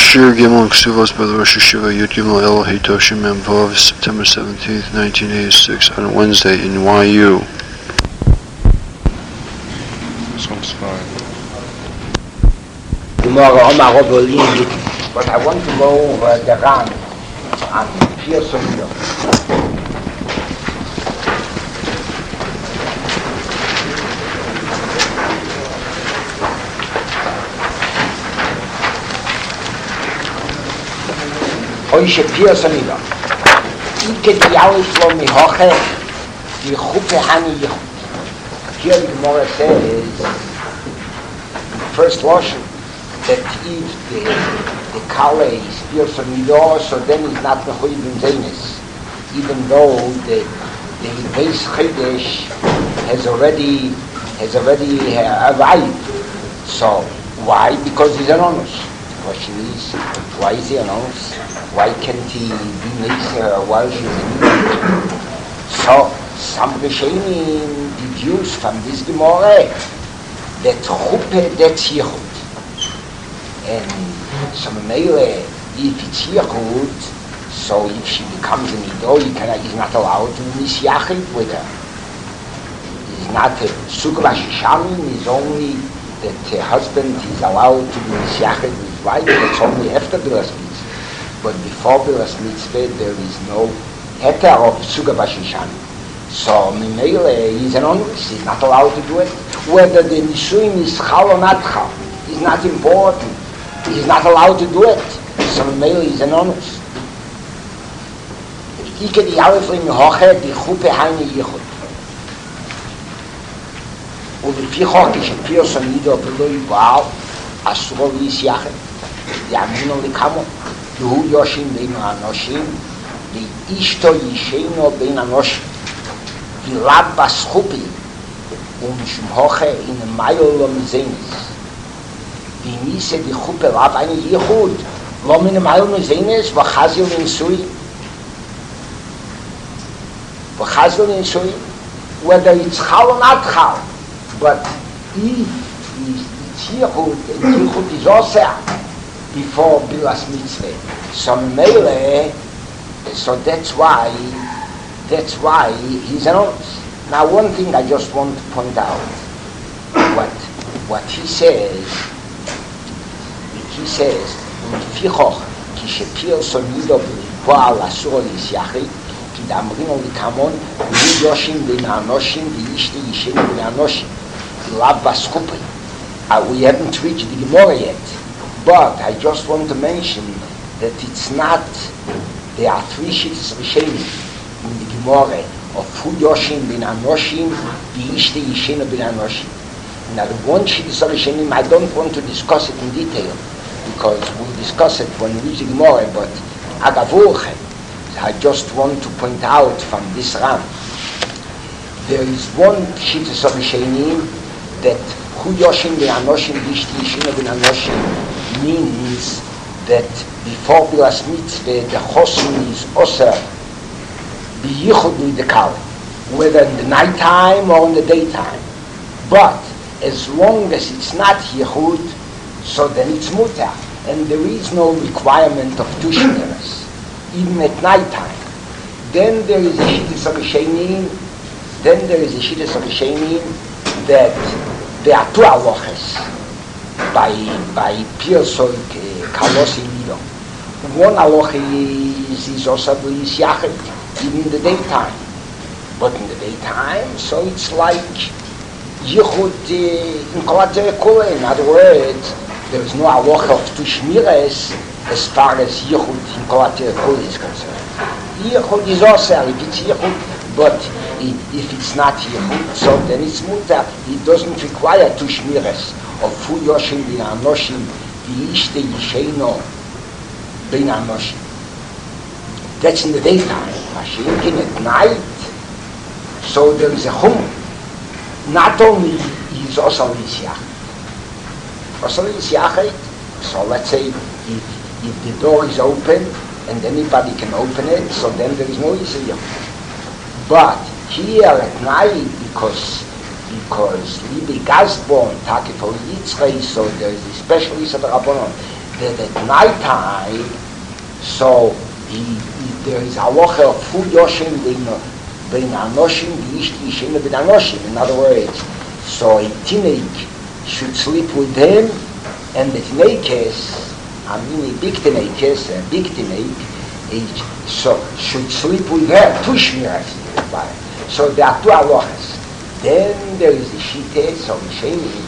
Shir Gimel Ksuvos by the Rosh Hashiva Yud Gimel El Hitoshim Mem Vav, September 17th, 1986, on Wednesday in YU. This one's fine. Tomorrow I'm a Robolini, but I want to go over the Ran and hear some of Oishe Pirsonido. Ike die Ausfloh mi hoche, die Chuppe hani yichut. Here the Gemara says, first Lashon, that if the Kale is Pirsonido, so then it's not Mechuyev in Zeines, even though the Beis Chedesh has already arrived. So why? Because he's anonymous. The question is, why is he anonymous? Why can't he be nicer while she's in Egypt? So, some Rishonim deduce from this Gemara that Chuppe, that's Yichud. And so, Mele, if it's Yichud, so if she becomes an Ido, he's not allowed to be Yachid with her. He's not a Sugva Shishamin, he's only that her husband is allowed to be Yachid with his wife, it's only after Bilas Mitzvah. But before Bilas Mitzvah, there is no heter of Suga Bashishan. So, Mimele is anonymous, he's not allowed to do it. Whether the Nisuim is Chal or not Chal is not important. He's not allowed to do it. So, Mimele is anonymous. Ike di Alef Lim Hoche, di Chuppe Haini Yichud. ולפי חוק שפירסון נידו ולא יבעל, אסור להיסייחד. יאמינו לכמו. והוא יושין בין האנושים, ואשתו ישנו בין האנושים. ולאו בסחופי, ומשום הוכה אין מיילו לא מזינס. וניסה די חופה לאו אין ייחוד, לא מן מיילו מזינס, וחזיל לנסוי. וחזיל לנסוי, whether it's chal or not chal, but if it's ייחוד, and ייחוד is also before Bilas Mitzvah. So Mele, so that's why he's anonymous. Now one thing I just want to point out, what he says, Fichoch, Kishepirson Nido B'Poal Asur Yisyachi, Ki Damrino Likamon, Yu Yoshim Ben Anoshim, V'Yishti Yishim Ben Anoshim, Lav Baskupi. We haven't reached the Gemara yet. But I just want to mention that it's not, there are three shittas Rishonim in the Gemara of Hu Yoshim bin Anoshim, V'Yishte Yishenu bin Anoshim. Now the one shittas Rishonim, I don't want to discuss it in detail, because we'll discuss it when we reach the Gemara, but Agavurchem, I just want to point out from this Ram. There is one shittas Rishonim that Hu Yoshim bin Anoshim, V'Yishte Yishenu bin Anoshim means that before Bilas Mitzvah, the Chosim is also be Yichud with the Kal, whether in the night time or in the daytime. But as long as it's not Yichud, so then it's Mutar. And there is no requirement of Tushneres, even at night time. Then there is a Shittas of Rishonim, that there are two halachas by Pirsoy Kalosi Nido. One halacha is also Yishyachid, even in the daytime. But in the daytime, so it's like Yichud in Kolat Kula. In other words, there is no halacha of Tushmires as far as Yichud in Kolat Kula is concerned. Yichud is also, if it's Yichud, but if it's not Yichud, so then it's Mutar. It doesn't require Tushmires of Hu Yoshim bin Anoshim, V'Yishte Yisheno bin Anoshim. That's in the daytime. Mashiach at night, so there is a Chum. Not only is also Yishyach. Also Yishyach, so let's say if the door is open and anybody can open it, so then there is no Yishyach. But here at night, because Liebe Gastborn, Tage for Yitzchak, so there is a special Yisad Rabbanon. that at night time, so there is halacha of fu yoshim bein anoshim v'ish yishim bein anoshim. In other words, so a teenage should sleep with him, and the teenagers, a big teenage, so should sleep with her, two shmiras. So there are two halachas. Then there is the shita, so Sheni,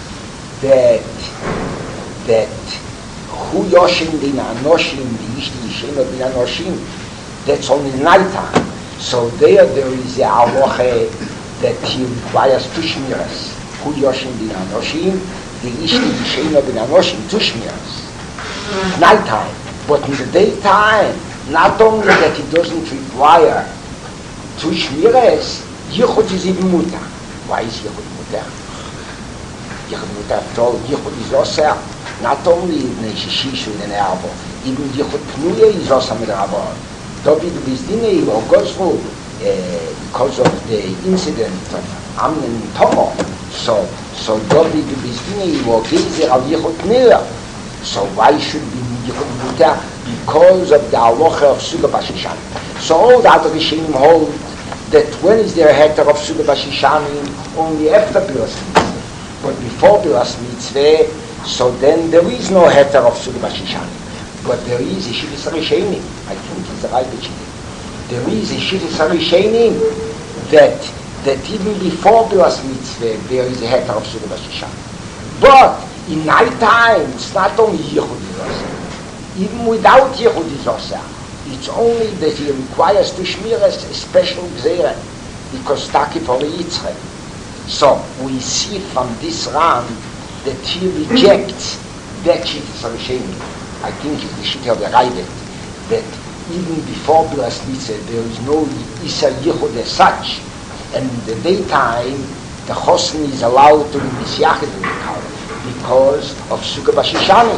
that hu yoshim din anoshim v'ish yishim bin anoshim, that's only night time. So there is a halacha that he requires two shmiras. Hu yoshim din anoshim v'ish yishim bin anoshim, two shmiras. Night time. But in the daytime, not only that he doesn't require two shmiras, yichud is even mutar. Why is yichud mutar? Yichud mutar, after all, yichud is osir. Not only in Shishu and Erbo, even yichud pnuya is osir with Erbo. David Bizdinei or Gosvu, because of the incident of Amnon and Tomo, so David Bizdinei or Gezer al yichud pnuya. So why should be yichud mutar? Because of the halacha of Suga Bashishan. So all the other Rishonim hold that when is there a heter of Suga Bashishanim? Only after Bilas Mitzvah. But before Bilas Mitzvah, so then there is no heter of Suga Bashishanim. But there is a Shivas Rishonim. I think it's the right Rishonim. There is a Shivas Rishonim that even before Bilas Mitzvah, there is a heter of Suga Bashishanim. But in night time, it's not only Yichud Yosef. Even without Yichud Yosef, it's only that he requires to shmir a special gzera, because taki for Yitzchak. So we see from this Ram that he rejects that Shittas Rishonim. I think it's the Shittas of the Raivet, that even before Bilas Mitzvah there is no Isa Yichud as such, and in the daytime the Chosen is allowed to be Misyachid because of Suga Bashishanim.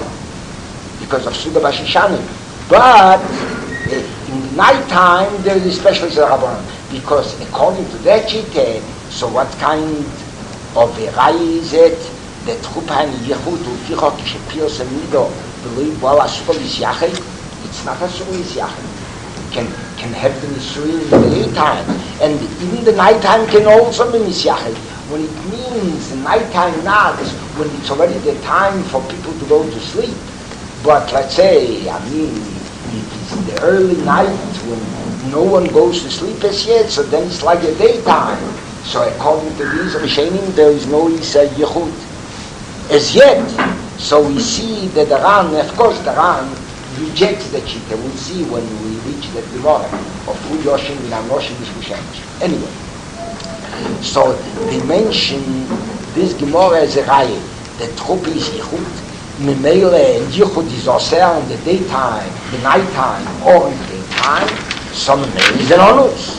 But in the night time there is a special Zerabon, because according to that Shita, so what kind of a Rai is it that Chupan Yechud Ufichok Shepir Semido believe well Asukol is Yachid? It's not Asukol is Yachid. Can have the Nisui in the daytime, and even the nighttime can also be Misyachid. When it means the nighttime not when it's already the time for people to go to sleep. But let's say, it is in the early night when no one goes to sleep as yet, so then it's like a daytime. So according to these Rishonim, there is no Isa Yichud as yet. So we see that the Ran, of course the Ran rejects the Shita. We'll see when we reach the Gemara of Hu Yoshim V'Anoshim V'Shemsh. Anyway, so they mention this Gemara as a Raya, that Truppe is Yichud, Memele and Yichud is Osir in the daytime, the nighttime, or in the daytime, some Memele is an Onus.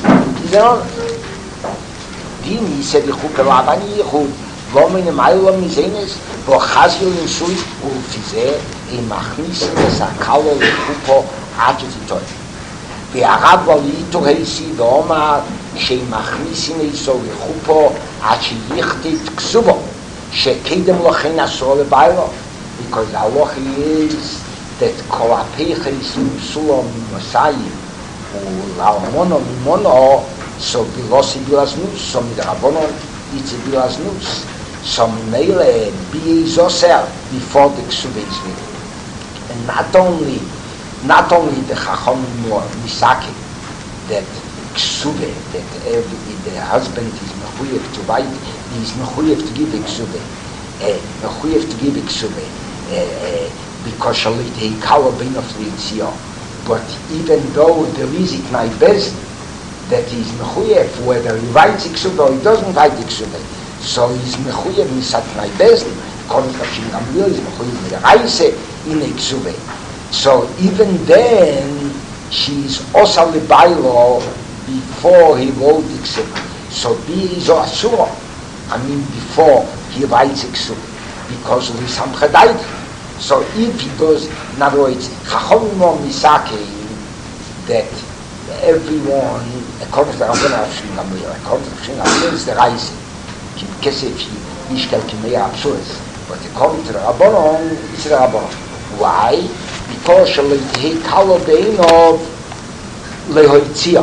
Dini said Yichud Rabani Yichud, Lomin Mailam Mizenes, Bochazil in Sui, Ulfize, a Machnis, a Sakalo, Kupo, Adjutitoy. The Arab Walito Heisi, the Omar, She Machnisin is over Kupo, Achiyichtit Ksubo, She Kedem Lochin Asole Bailo. Because the halacha is that kol apecha is musulam masayim u'la'omono mimono, so bilosi bilaznus, so midrabonon it's a bilaznus, so mele bi zoser before the ksubei is made. And not only the chacham misake that ksubei, that the husband is mechuyev to buy, he is mechuyev to give ksubei, mechuyev to give ksubei. Because he kala bin of the but even though there is it my best that he's mechuyev, whether he writes iksuba or he doesn't write iksuba, so he's mechuyev misat my best, according to Shin Gamliel, he's mechuyev with the reise in iksuba. So even then she's osa lebailo before he wrote iksuba. So bi is asura, before he writes iksuba, because of his samchadayt. So if he does, in other words, Chachomim Misake, that everyone, according to the Rabbana of Shin Gamliel, is the Reise, Kesef Yishkel Kimei Absuris, but according to the Rabbanon, it's the Rabbanon. Why? Because he called the of lehoitzia.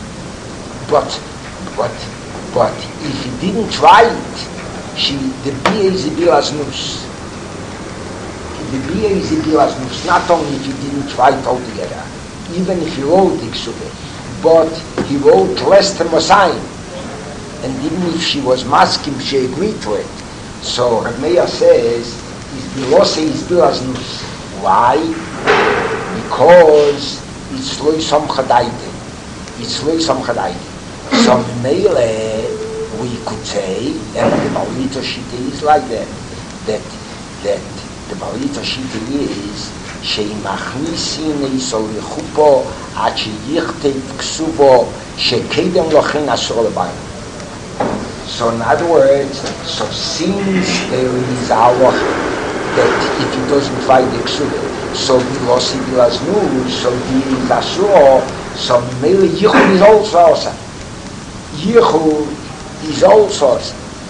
But if he didn't try it, the bia is a bilas nus. The bia is a bilas nus. Not only if he didn't try it altogether, even if he wrote the ksube, but he wrote less than Mosayim. And even if she was maskim, she agreed to it. So Reb Meir says, Bilose is bilas nus. Why? Because it's loy som chadaite. It's loy som chadaite. So Mele, we could say, and the Balito Shita is like that the Balito Shita is she'imachnisin isol yechupo ad sheyichtei ksuvo shekedem lochin asur lebayim. So in other words, so since there is our that if he doesn't try the ksuvo, so bilosi bilaznu, so he is asur, so Mele yichud is also Yichud is also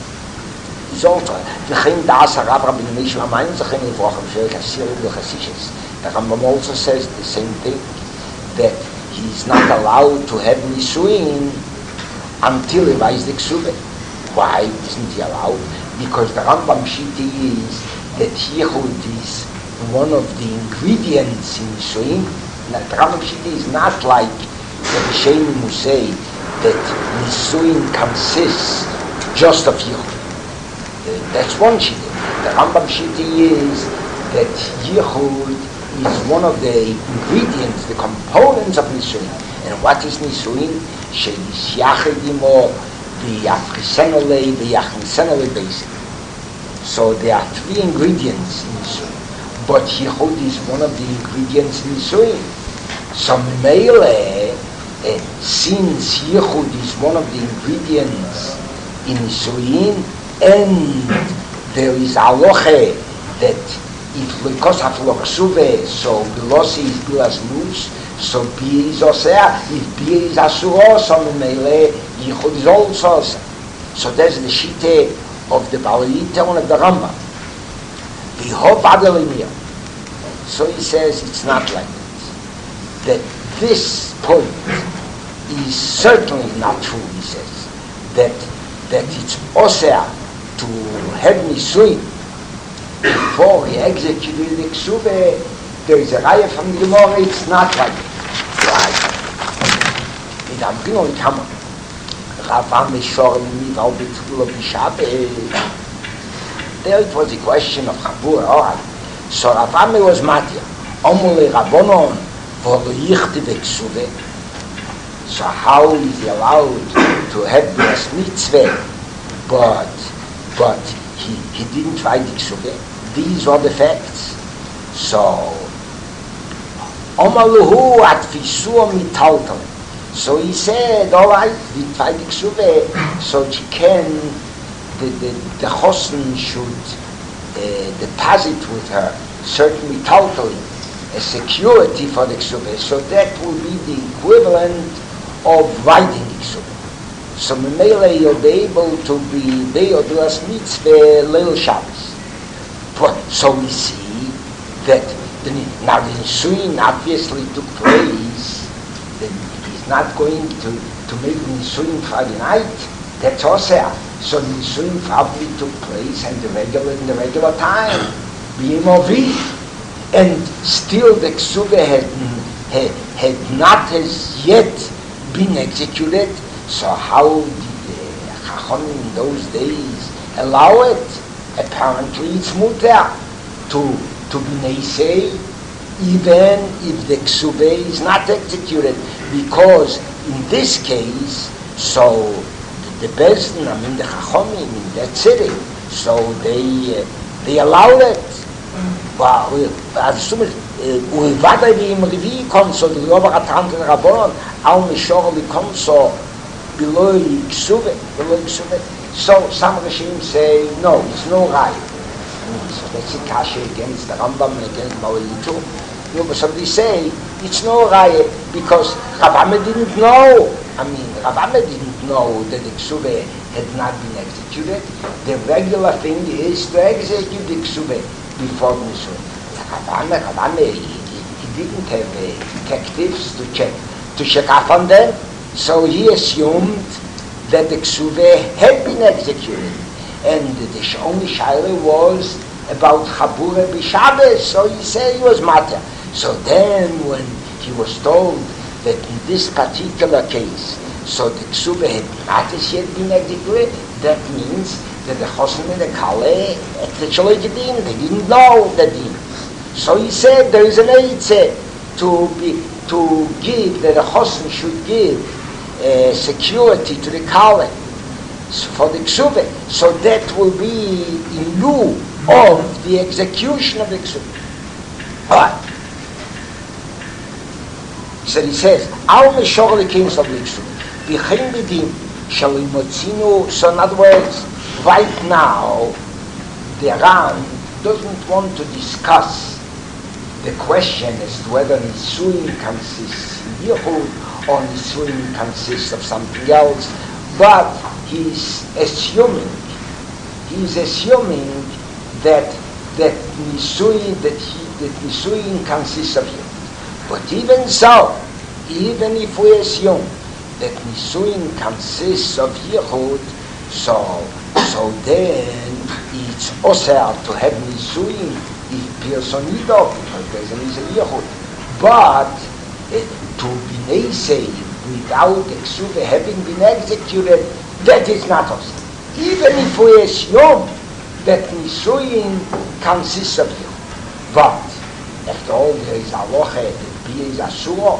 V'chein das Rav Rabbi Meishu Hamayim Zachem Yivrochim Sheik Asir L'Chasishes. The Rambam also says the same thing, that he is not allowed to have Nisuin until he buys the Ksube. Why isn't he allowed? Because the Rambam Shiti is that Yichud is one of the ingredients in Nisuin. The Rambam Shiti is not like the Rishonim who say that Nisuin consists just of Yichud. That's one Shita. The Rambam Shita is that Yichud is one of the ingredients, the components of Nisuin. And what is Nisuin? She'is Yachid Imo, V'yafrisenole, V'yachnisenole basic. So there are three ingredients in Nisuin. But Yichud is one of the ingredients in Nisuin. So Mele, since Yichud is one of the ingredients in Nisuin, and there is aloche that if because of loksuve, so bilosi is bilas nus, so bia is osea, if bia is asuro, so mele Yichud is also osea. So that's the shite of the Balita and of the Rambam. V'hov adelimia. So he says it's not like that. That this point is certainly not true, he says. That it's osea to have Nisuin before he executed the Ksube. There is a raya from the Gemara, it's not like that. Right. In Amrinol Kama, Ravam Meshor Mival B'Tfula B'Shabbat. There it was a question of Chabur, alright. So Ravam was Matya. Omule Rabbonon v'lo yichti v'Ksube. So how is he allowed to have this mitzvah, but he didn't try the Ksube? These are the facts. So Omaluhu atfisu mitaltal. So he said, all right, we try the Ksube, so she can, the Chosn should deposit with her certainly totally a security for the Ksube. So that will be the equivalent of writing the Ksube. So Memele you'll be able to be Be'odulas Mitzvah Leil Shabbos. So we see that now the Nisuin obviously took place, that he's not going to make Nisuin Friday night, that's also. So Nisuin probably took place in the regular time, BMOV. And still the Ksube had not as yet been executed. So how did the Chacham in those days allow it? Apparently it's mutar to be neisei, even if the Ksube is not executed, because in this case, so the Bezdin, the Chachomim in that city, so they allowed it. Well, Uivada v'im Revi konso, the Yobar Atranten Rabbonon, al Mishor konso, below Ksube. So some Rishim say, no, it's no right. So that's a kasha against the Rambam and against Mawalitu. No, but somebody say, it's no right, because Rav Ahmed didn't know. Rav Ahmed didn't know that the Ksube had not been executed. The regular thing is to execute the Ksube before Nisuin. he didn't have detectives to check up on them, so he assumed that the ksuve had been executed, and the only shaila was about Chabura b'Shabbos, so he said he was matter. So then when he was told that in this particular case, so the ksuve had not as yet been executed, that means that the Chosin and the Kale actually gedin, they didn't know the din. So he said there is an eitzeh to give, that the Chosin should give security to the Kale for the ksuve, so that will be in lieu of the execution of the ksuve. Alright. So he says, Al Meshor Lekins of the ksuve, B'chein B'dim, Shalimotzinu. So in other words, right now, the Ran doesn't want to discuss the question as to whether Nisuin consists in Yichud or Nisuin consists of something else, but he's assuming that Nisuin consists of Yichud. But even so, even if we assume that Nisuin consists of Yichud, so then it's osar to have Nisuin if Pirsonido, because there's a Yichud. But to be Neisei without the ksuve having been executed, that is not osar. Even if we assume that Nisuin consists of Yichud. But after all, there is halacha that Bia is asur,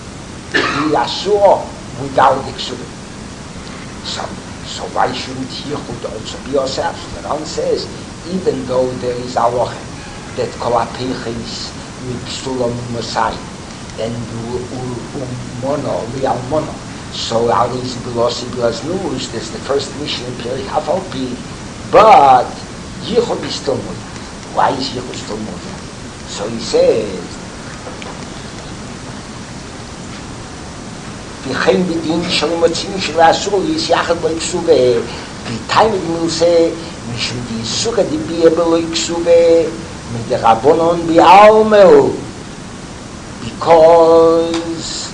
without the ksuve. So why shouldn't Yichud also be osar? The Ran says, even though there is halacha that kol hapeiches mipsulam Mosai and mono, real mono. So Ariz Bilosi Bilaznus, that's the first mission in Peri Hafalpi, but Yichud is still mutter. Why is Yichud still mutter? So he says, V'chein b'din shalimotzin shel asur yisyachad lo iksuve, v'taymed milse mishum d'yisuka d'biyah b'lo iksuve mid'rabonon b'almeu, because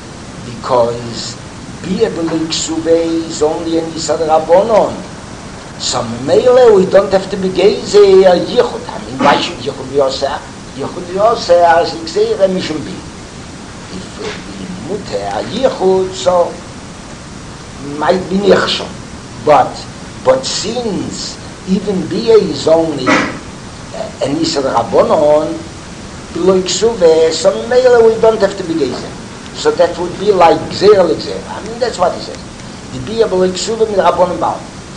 biyah b'lo iksuve is only an Yisad Rabbonon. So mele we don't have to be geze a Yichud. I mean, why should Yichud be osar? Yichud be osar as Yikseire mishum bi. If muter Yichud, so might be nichshon. But since even biyah is only an Yisad Rabbonon, below Iksuve, so mele we don't have to be geze. So that would be like Gzeir l'Gzeir. I mean, that's what he says. The biyah below Iksuve mit Rabbonon baal.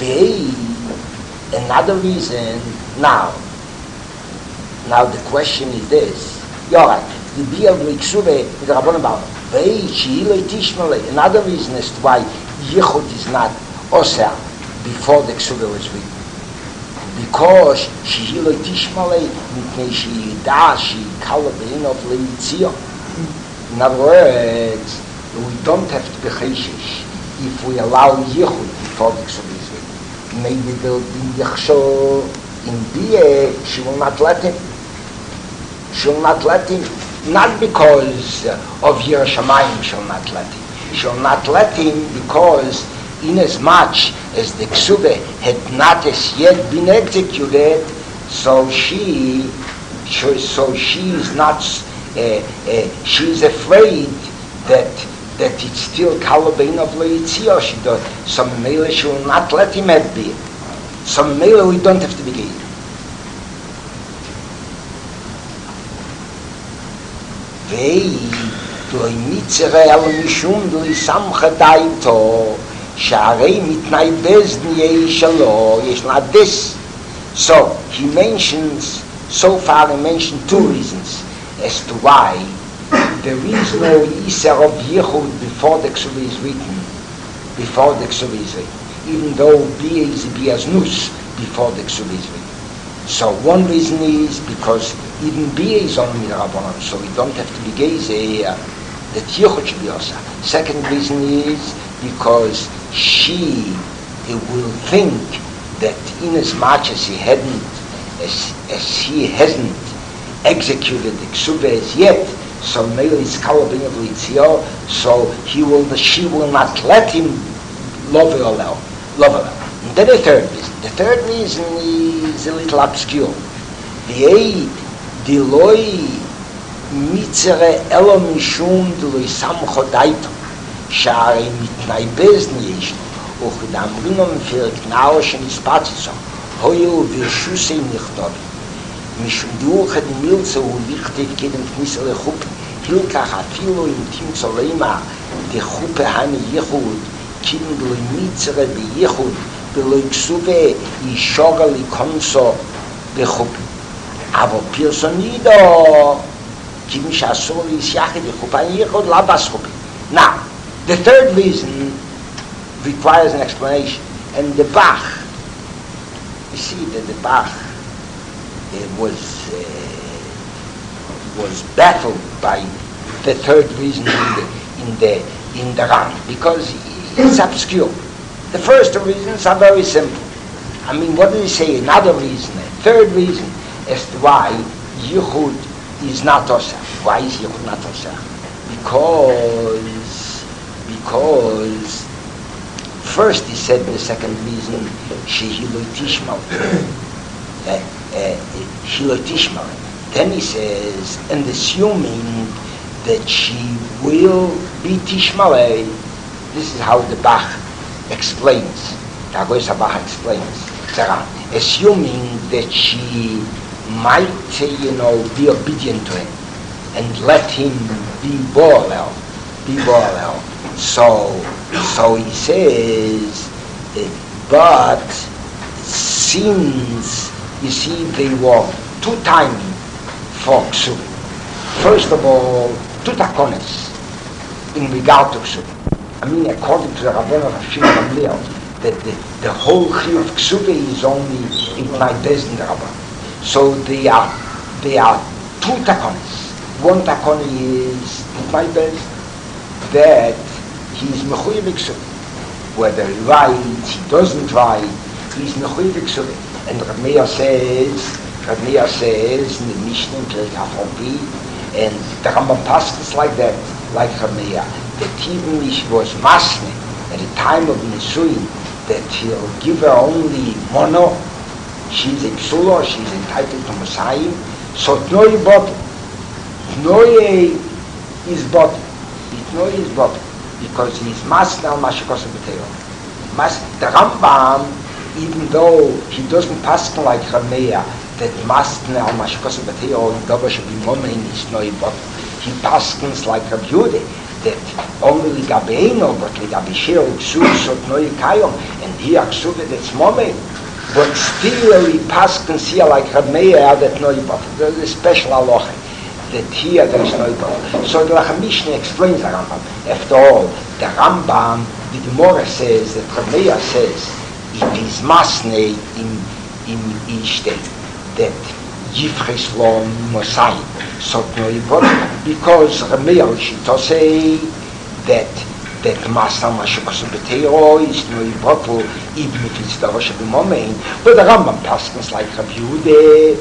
Another reason, now the question is this. Alright, the biyah below Iksuve mit Rabbonon baal. Another reason as to why Yichud is not osar before the Ksuve was written. Because she lo tishmale mitnei she da she kalabein of leitzio. In other words, we don't have to be chayshish if we allow Yichud before the Ksuve is written. Maybe there'll be Yichsho in Biyah, she will not let him. She will not let him, not because of Yirah Shamayim she will not let him. She will not let him because inasmuch as the Ksuve had not as yet been executed, so she is not, she is afraid that it's still Kalabein of Leitzio. So Mele she will not let him have beer. So Mele we don't have to be gay. Doi mitzere al mishum doi samcha daito Sharei mitnai bezni yeishalo yeshna this. So he mentions, so far he mentioned two reasons as to why there is no Yisar of Yichud before the Ksuve is written. Before the Ksuve is written, even though Biyah is Biyaznus before the Ksuve is written. So one reason is because even Biyah is only Rabbanon, so we don't have to be geze that Yichud should be Osa. Second reason is because she will think that inasmuch as he hasn't executed the ksuba as yet, so Meili is Kalabin of Litzio, so she will not let him love her. And then the third reason is a little obscure. The aid, the loy mitzere elo mishum de loy samcho daito, shari mitnai bezni yishno, uch damrinom fir knaosh and ispatzizo, hoyo virshusei nichtobi. Mishum diuche di milze u lichtet kedem knis ele chuppe, hilkach afilo im tim zoleima, de chuppe hani yichud, kidem de loy mitzere be yichud, beloy ksuve yishoga likonso bechuppe. Aber Pirsonido, now, the third reason requires an explanation. And the Bach, you see that the Bach was baffled by the third reason in the Ram, because it's obscure. The first two reasons are very simple. I mean, what did he say? Another reason, a third reason as to why Yichud is not Osach. Why is Yichud not Osach? Because first he said the second reason, Shehiloi Tishmal. Shehiloi Tishmal. Then he says, and assuming that she will be Tishmalei, this is how the Bach explains. The Agoisa Bach explains. Assuming that she might, be obedient to him and let him be Boalel. So he says, but since, you see, they were two times for Ksub. First of all, two takones in regard to Ksub. I mean, according to the Rabbanah of Shimon Gamliel, that the whole Chiyuv of Ksub is only in my Bezdin Rabbah. So they are two takonis. One takoni is my best that he is mechuyev ksuv. Whether he writes, he doesn't write, he is mechuyev ksuv. And Rav Meir says in the Mishnah in Perek Hafopi, and the Rambam passes like that, like Rav Meir, that even if he was masne at the time of Nisuin, that he'll give her only mono. She's a psula, she's entitled to Messiah. So Tnoye bottle. Tnoye is bottle. Tnoye is bottle. Because he's Masna al Mashikosa B'Teo. The Rambam, even though he doesn't pass like Rameya, that Masna al Mashikosa B'Teo in Doba should be Momein is Tnoye bottle. He passes like Rabbi Yehuda, that only Ligabeino, but Ligabishir, Ksuv, so Tnoye Kayom, and here Ksuv, that's Momein. But still he passes here like Rav Meir that no yibot. There's a special halacha that here there is no yibot. So the Mishnah explains the Rambam. After all, the Rambam, the Gemara says that Rav Meir says it is masne in Ishte that Yifres lo Mosai so no yibot, because Rav Meir should say that Masna Mashikosu B'Teiro is no yibotl, even if it's the Rosh Hashanah. But the Rambam passes like Rabbi Yehuda.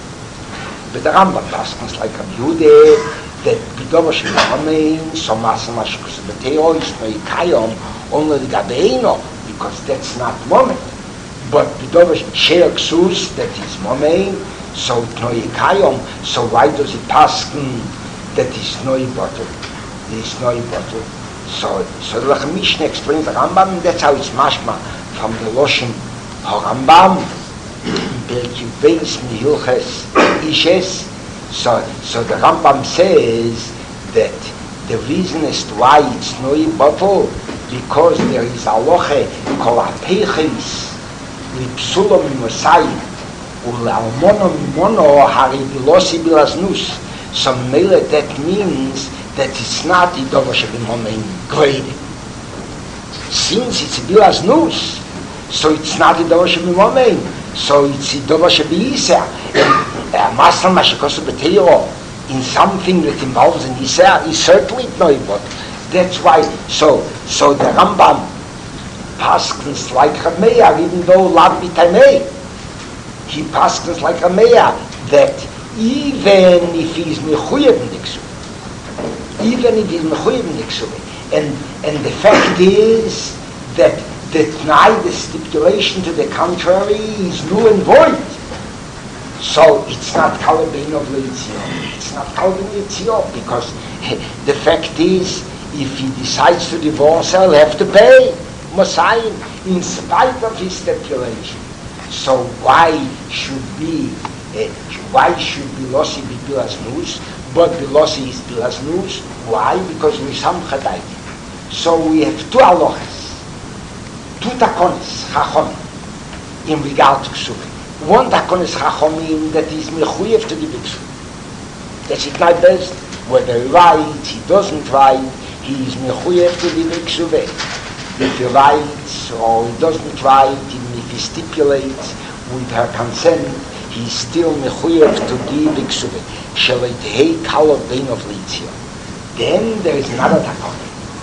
That the Rosh Hashanah, so Masna Mashikosu B'Teiro is no yikayom, only the Gabeino, because that's not moment. But the Rosh Shea Ksus, that is moment, so it's no yikayom. So why does it pass that is no yibotl? There is no yibotl. So the Mishnah explains the Rambam, and that's how it's mashma from the Loshen HaRambam, Perek Beis Mihilches Ishes. So the Rambam says that the reason as to why it's no yibotl, because there is a loche kol apeiches lipsulo mimosayim ulealmono mimono hari bilosi bilaznus. So mele that means that it's not the Dover Shabimomen grade. Since it's Bilas Nus, so it's not the Dover Shabimomen, so it's the Dover Shabiyisa. And Masal Mashikosu B'Teiro, in something that involves in Isa, is certainly no but that's why, so the Rambam passes like Rameya, even though Lab B'Tamei, he passes like Rameya, that even if he's mechuyev in the ksuva. Even if he's mechuyev in the ksuva. And the fact is that the stipulation to the contrary is null and void. So it's not Kalabin of Leitzio. It's not Kalabin Leitzio because the fact is, if he decides to divorce her, he'll have to pay Mosayim in spite of his stipulation. So why should Bilosi be Bilas Nus, but Bilosi is Bilas Nus? Why? Because we some Chadai. So we have two halachas, two takonis, Chachomim, in regard to Ksuvim. One takonis Chachomim that is mechuyev to the Biksu. That's it not best. Whether he writes, he doesn't write, he is mechuyev to the Biksu. If he writes or he doesn't write, even if he stipulates with her consent, he is still mechuyev to the Biksu. Shaleitehei kalav bein of Leitzio. Then there is another takonis.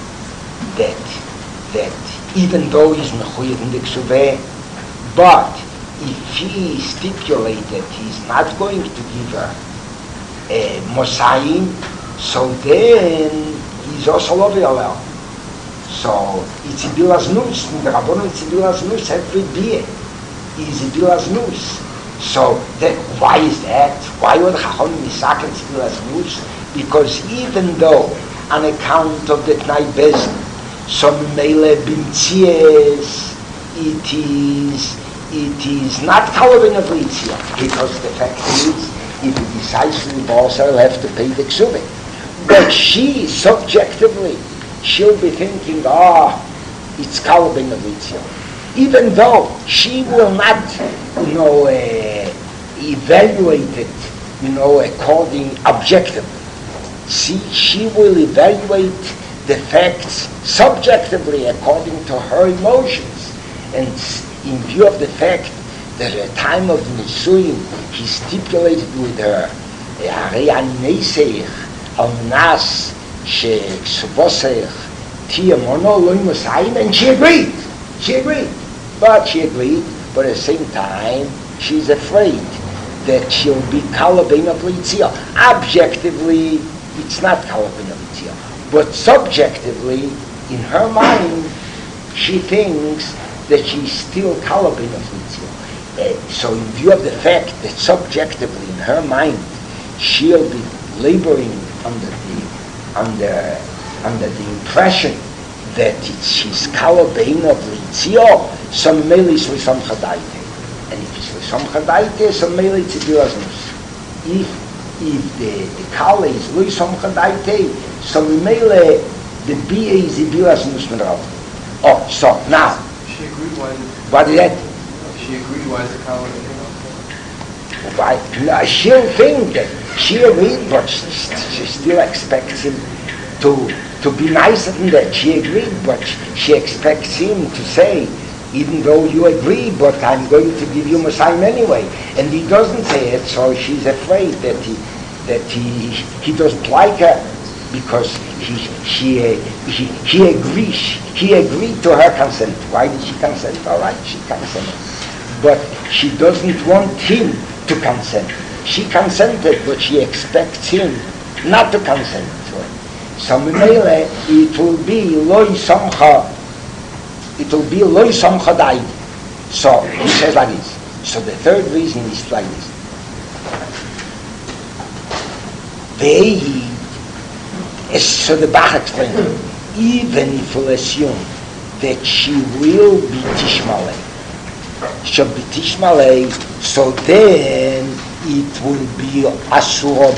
That even though he's mechuyev in the ksuveh, but if he stipulated he's not going to give her Mosayim, so then he's also allowed. So it's Ibilas Nus, in the Rabbanon it's Ibilas Nus, every beer is Ibilas Nus. So then why is that? Why would Chachon Misak and Ibilas Nus? Because even though on account of the Tnai Bezin, so Mele Bimtzies, it is not Kalabin of Litzia, because the fact is, if he decides to divorce her, he'll have to pay the Ksuvim. But she, subjectively, she'll be thinking, it's Kalabin of Litzia. Even though she will not, evaluate it, according objectively. She will evaluate the facts subjectively according to her emotions, and in view of the fact that at the time of Nisuin he stipulated with her and she agreed, but at the same time she's afraid that she'll be Kalabin of Litzia. Objectively it's not Kalabin of Litzia, but subjectively, in her mind, she thinks that she's still Kalabin of Litzia. So in view of the fact that subjectively, in her mind, she'll be laboring under the impression that she's Kalabin of Litzia, some mele is Rishon Chadaite. And if it's Rishon Chadaite, some mele it's Ibilas Nus. If the Kala is Rishon Chadaite, so Mele, the BA is Ibilas Nus Menrav. Oh, so now. She agreed why What is that? She agreed why the Kala Why? No, she'll think that she agreed, but she still expects him to be nicer than that. She agreed, but she expects him to say, even though you agree, but I'm going to give you Mosayim anyway. And he doesn't say it, so she's afraid that he doesn't like her, because he agreed to her consent. Why did she consent? All right, she consented. But she doesn't want him to consent. She consented, but she expects him not to consent to it. So Mele, it will be Loi Samcha. It will be Loi Samcha Daid. So he says like this. So the third reason is like this. So the Bach explains, even if we'll assume that she will be Tishmalei, she'll be Tishmalei, so then it will be Asuro,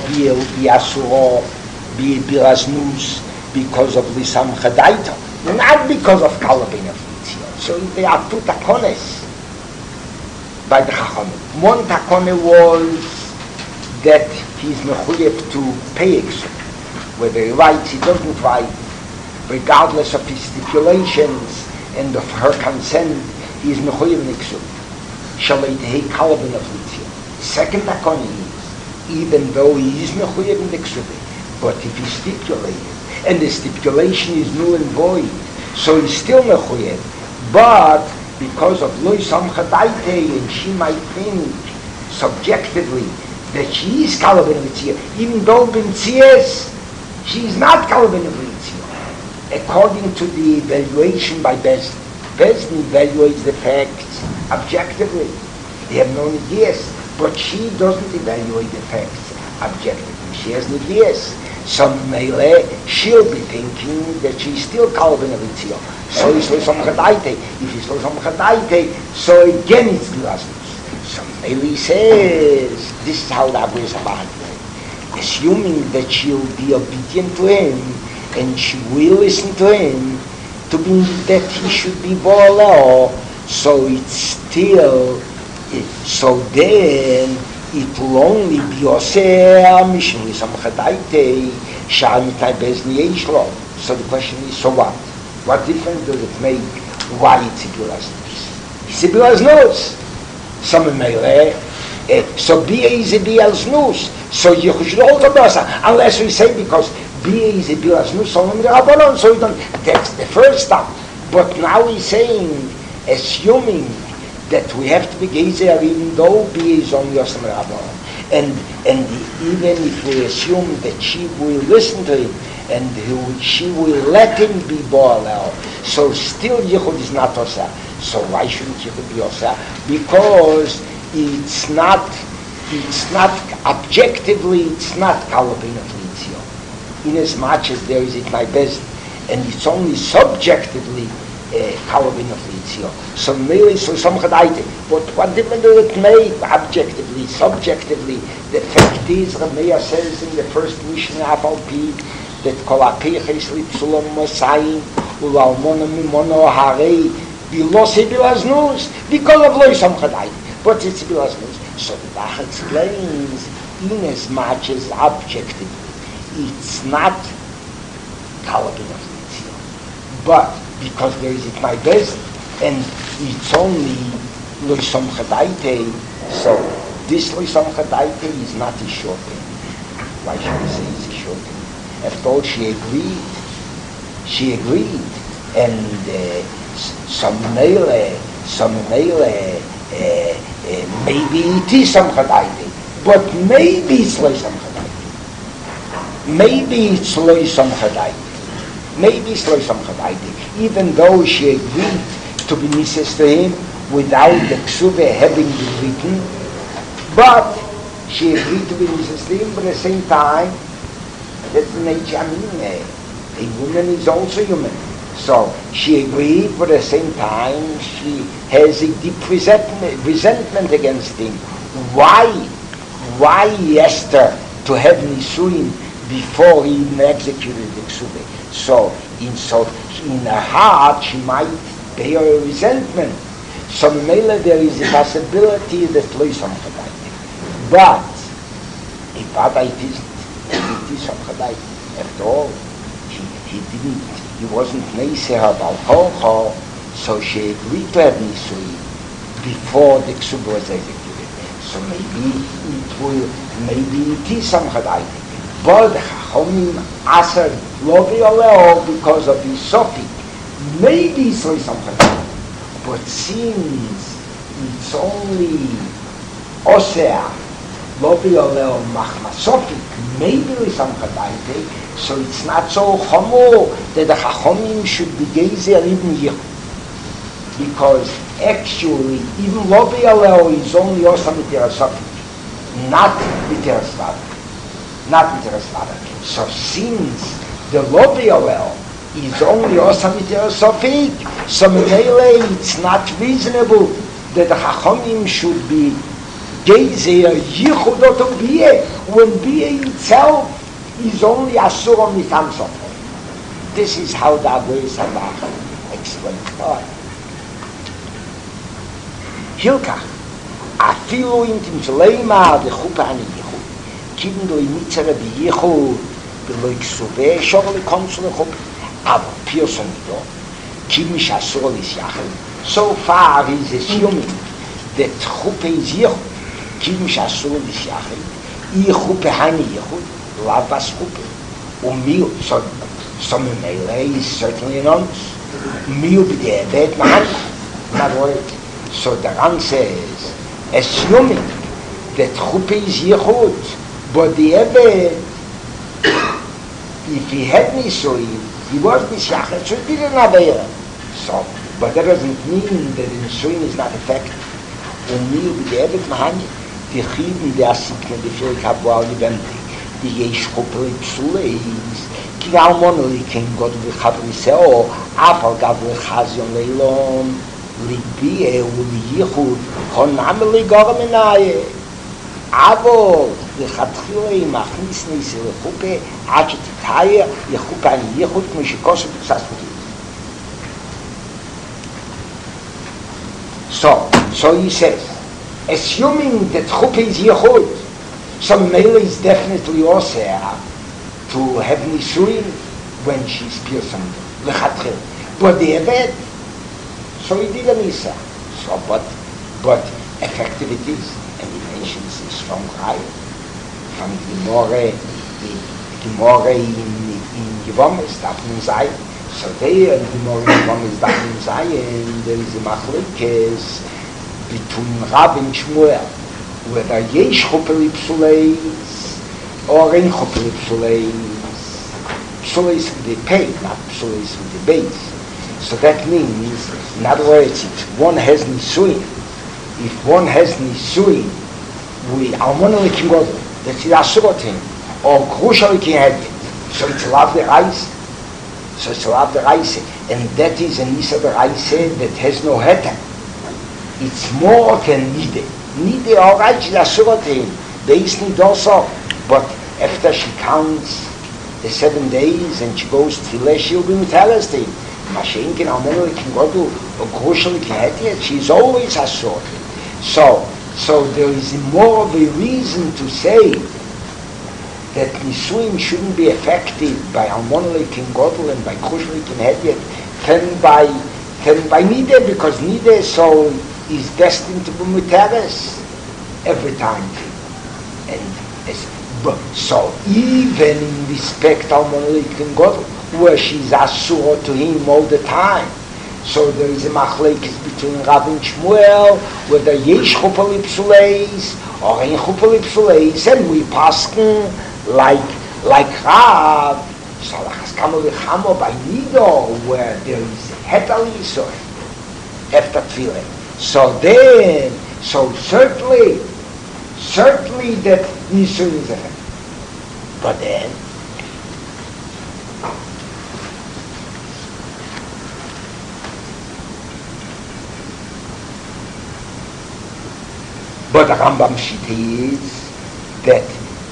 be Bilas Nus, because of Lisam Chadaita, not because of Kalabin of Litzia. So there are two takones by the Chachamim. One takone was that he's mechuyev to pay extra. Whether he writes, he doesn't write, regardless of his stipulations and of her consent, he is mechuyev nixu. Shaleitehei kalabin of Litzia. Second takoni is, even though he is mechuyev nixu, but if he stipulated, and the stipulation is null and void, so he's still mechuyev, but because of loy sam chadaite, and she might think subjectively that she is Kala ben Mitzia, even though ben Tzias, she is not Kala ben Mitzia. According to the evaluation by Bezdin. Bezdin evaluates the facts objectively. They have no ideas, but she doesn't evaluate the facts objectively. She has ideas. Some Mele, she'll be thinking that she's still Kala ben Mitzia. So it's some Chadaite. If it's some Chadaite, so again it's Glasnost. Some Mele says, this is how the Abu is about it. Assuming that she'll be obedient to him, and she will listen to him, to be that he should be Boaleo, so it's still, so then it will only be Oseh Mission with some Chadaite, Shal Mitai Bezni Yeshlo. So the question is, so what? What difference does it make why it's a Bilasnus? It's a Bilasnus. Some Mele, so Bia is a Bilasnus. So you should also do unless we say because Bia is a Bilasnus, so we don't, that's the first step. But now he's saying, assuming that we have to be Gezer even though Bia is only Yosem Rabbanon. And even if we assume that she will listen to him, and she will let him be Boalel, so still Yichud is not Oseh. So why shouldn't Yichud be Oseh? Because it's not objectively, it's not Kalabin of Litzio. In as much as there is it my best, and it's only subjectively Kalabin of Litzio. So really, so some Chadaite. But what difference does it make objectively, subjectively? The fact is, Rameya says in the first Mishnah Afalpi, that Kol HaPeiches Litzulom Masayim Ulalmona Mimono Harei Bilose Bilaznus, because of Loisam Chadaite. But it's Bilaznus. So the Bach explains, in as much as objectively, it's not Kalabin of Litzio. But because there is it my best, and it's only Loisam Chadaite, so this Loisam Chadaite is not a short thing. Why should we say it's a short thing? After all, she agreed, and some mele, maybe it is some Chadaite, but maybe it's Loisam Chadaite. Maybe it's Loisam Chadaite. Maybe it's Loisam Chadaite. Even though she agreed to be Nises to him without the Ksuve having been written, but she agreed to be Nises to him, but at the same time, that's the nature. I mean, a woman is also human. So she agreed, but at the same time, she has a deep resentment against him. Why he asked her to have Nisuin before he even executed the Ksuve? So in her heart, she might bear a resentment. So maybe there is a possibility that Loisam Chadaite. But if Chadaite isn't, it is some Chadaite. After all, he wasn't Neiseh Balchocho, so she agreed to have Nisui before the Ksuba was executed. So maybe it is some Chadaite. But Chachomim Aser Lovi Oleo because of his Sopik. Maybe it's some Chadaite. But since it's only Osea, Lovi Oleo Machma Sopik, maybe it's some Chadaite, so it's not so chomo that the Chachomim should be Gezer even Yichud. Because actually, even Lovi Oleo is only Osa Mitera Sopik, not Mitera Svada. Not Mitera Svada. So since the Lovi Oleo is only Osa Mitera Sopik, so Mele it's not reasonable that the Chachomim should be Gezer Yichud Oto Bie, when Bie itself is only Asura Mitam Sopik. This is how the Abu Sabach explains. Hilkach, Afilu Intim Shleima de Chupa Ani Yichud, Kibn do Imitzere Bi Yichud, Beloik Sube, Shorle Konsul Chupa, Aber Pearson do, Kibn Shasur is Yachid. So far he's assuming that Chupa is Yichud, Kibn Shasur is Yachid, I Chupa Hani Yichud, Lavas Chupa, Mil, so Mele is certainly anonymous. Mil B'De'ebet Mahani. In other words, so the Ran says, assuming that chuppah is yichud, but the Eved, if he had Nisuin, he was Mishachar, so he didn't have Eira. So, but that doesn't mean that the Nisuin is not effective. Mir with the Eved Mahanya, the Chiden, the Asikne, the Filik Habual, the Benti, the Yesh Chuppah Psuleis, Ki Almonali King God V'chav Niseo, Afal Gav V'chazion Leilon, Libi Yichud, Honameli Goramenaye, Avol, V'chatchile Machnis Nisi Lechuppe, Achet Taya, Yechuppe Ani Yichud, Mishikosu B'Sasmuti. So he says, assuming that chuppah is yichud, so Mela is definitely also to have nisuin when she's piercing lechatchil. But the Eved, so he did a nisa. So, but effective it is, and he mentions a strong high from the Gemara in Yevomis, Dafnin Zayin. So there, the Gemara in Yevomis, Dafnin Zayin, there is a machlekes between Rav and Shmuel, whether yesh chuppah psuleis or ein chuppah psuleis. Psuleis with the pay, not psuleis with the base. So that means, in other words, if one has nisuin, we almonah lekim godel, that's it asurotim, or krusha lekim hedget. So it's allowed the rice. So it's allowed the rice, and that is an isa the rice that has no heter. It's more than nide. Nide, all right, she's asurotim. Beis nid also, but after she counts the 7 days and she goes to Tfilah, she'll be with Palestine. Mashenkin almonah lekim godel, or krusha lekim hedget. She's always asurotim. So there is more of a reason to say that Nisuin shouldn't be affected by Almonah lekim godel and by Krush lekim hedget than by Nideh, because Nideh so is destined to be Muteres every time. So even in respect Almonah lekim godel, where she's asur to him all the time, so there is a machlekes between Rav and Shmuel, whether yesh chuppah psuleis or ein chuppah psuleis, and we pasken like Rav, so lachas kamo by Nido, where there is hetal yisor after Tfilah. So certainly that Nisun is effective. But then, but the Rambam Shita is that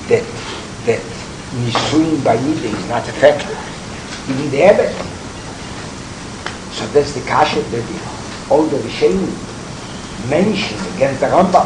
Nisuin by Nideh is not effective, even the Eved. So that's the kasha that the older Rishonim mentioned against the Rambam.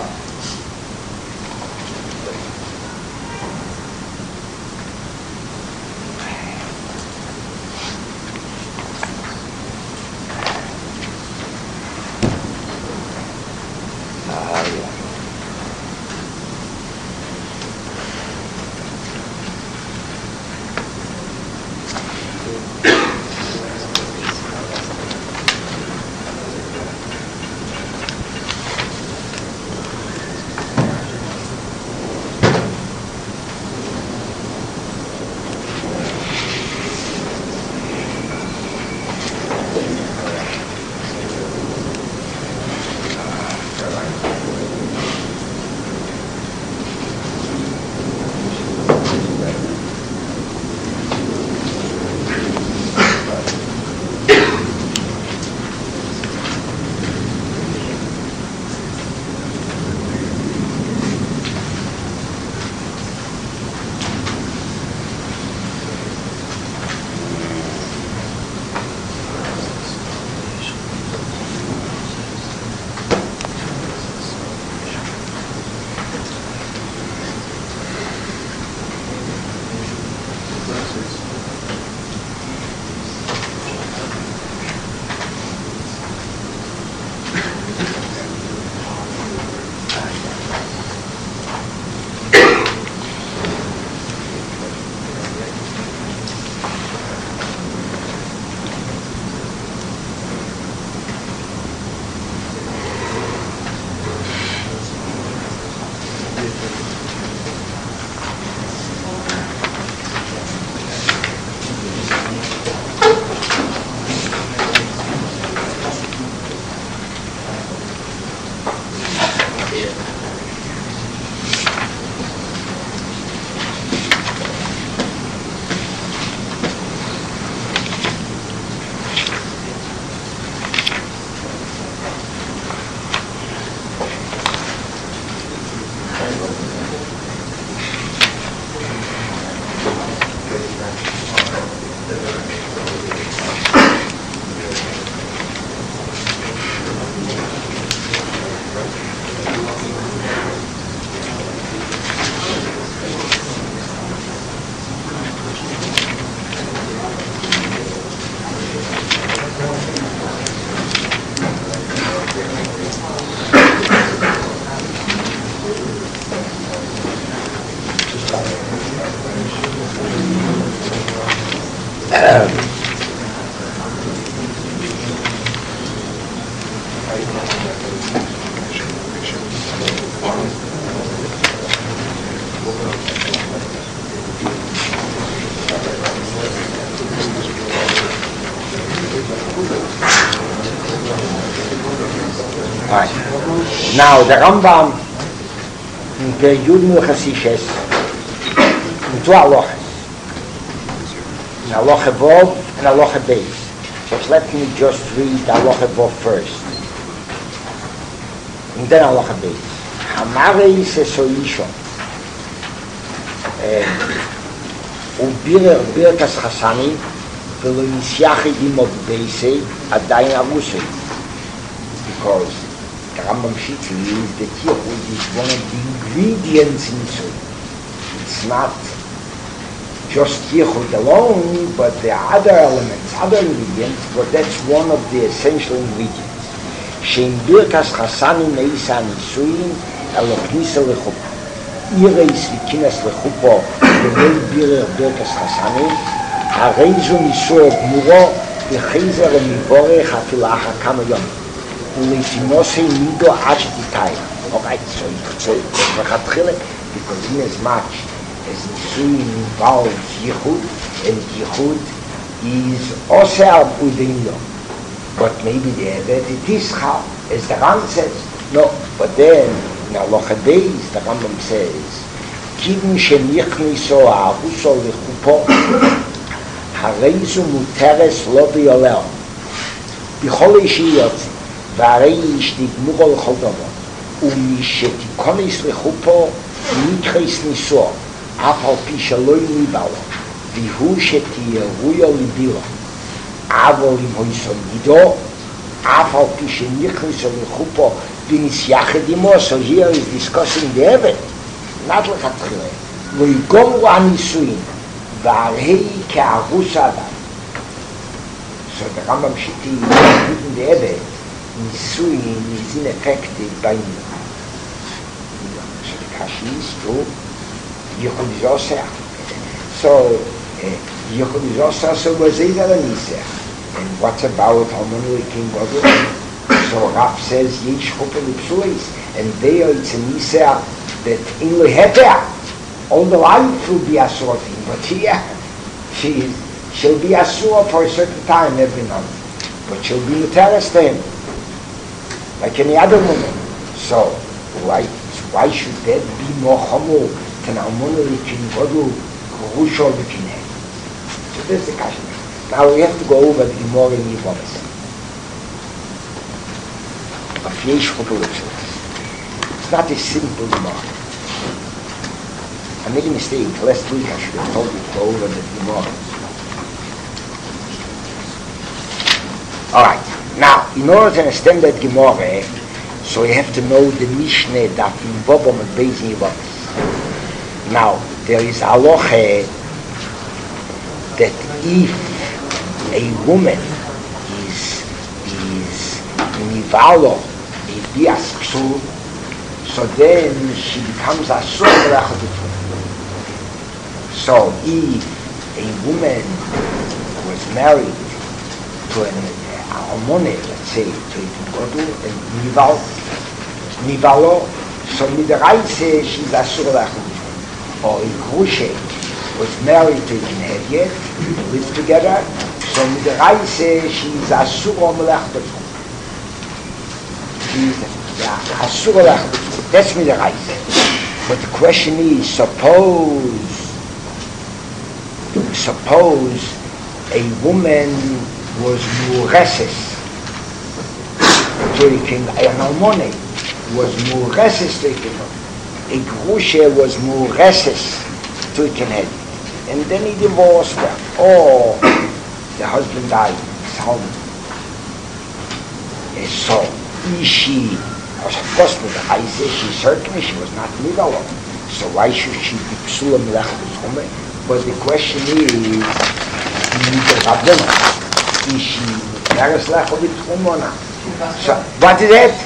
Now, the Rambam, in Period Milchasishes, in two halachas, in halacha Vov and halacha Beis. Just let me just read halacha Vov first, and then halacha Beis. Hamarei sesoisho, ubirer birkas chasani, velo nisyachi dimo beisei adayin arusei, because the Rambam Shitzi is the Tichud is one of the ingredients in it. It's not just Tichud alone, but the other elements, other ingredients, but that's one of the essential ingredients. Shein birkas chasani meisa nisuin elo knisa lechupa. Ire is vikinas lechupa v'lei birer birkas chasani hareizu nisu gmuro v'chezer mivorech afilacha kama yom. Uleitinose nido achditai. Alright, so you could say because in as much as Nisuin involves Yichud, and Yichud is Osel Udinyo. But maybe that it is how, as the Rambam says. No, but then in Halacha Beis, the Rambam says, Kivin shenichniso ha'aruso lechupo hareizu muteres lo bioleo b'chol ishi yotzi והרי שתגמור לכל דבר ומשתיקונס לחופו נתחס ניסו אף על פי שלא ניבא לו והוא שתהיה רויה לבילה אבל אם הוא סונידו אף על פי שנכנס לחופו ונסייחד עמו. So here is discussing the Eved, not לכתחילה. ויגומרו הניסויים והרי כערוס האדם. So the Rambam Shiti is in the Eved. Nisuin is unaffected by me. So the Kashi is true. Yichud is Oseh. So Yichud is Oseh, so was either a Niseh. And what about Harmony King Godel? So Rav says Yish Chuppah Lipsulis, and there it's a Niseh that in Leheter all the life will be Asur thing, but here she'll be Asur for a certain time every month, but she'll be Muteres to him like any other woman. So why should that be more chomo than Almona King Godel Rushol B'Kineh? So that's the question. Now we have to go over the Gemara in Yevamos. Of Yesh Chuppah Lipsulis. It's not a simple Gemara. I made a mistake. Last week I should have told you to go over the Gemara. Alright. Now, in order to understand that Gemara, so you have to know the Mishnah that in Bobom and Beis Yevamos. Now, there is halacha that if a woman is nivalo, a bias psul, so then she becomes a surah. So if a woman was married to an Almone, let's say, to a Godel, and nivalo, so midaraise she's a surah. Or a Grushe was married to an Hediet, lived together, so midaraise she's a surah melech b'tchum. She's a surah. That's midaraise. But the question is, suppose a woman was mureses to a king, an almone was mureses to a king, a grushe was mureses to a king, and then he divorced her, or the husband died in his home. And so, she certainly she was not midalo, so why should she be psula melech b'tchum? But the question is she meres lech b'tchum or not? So, what is that?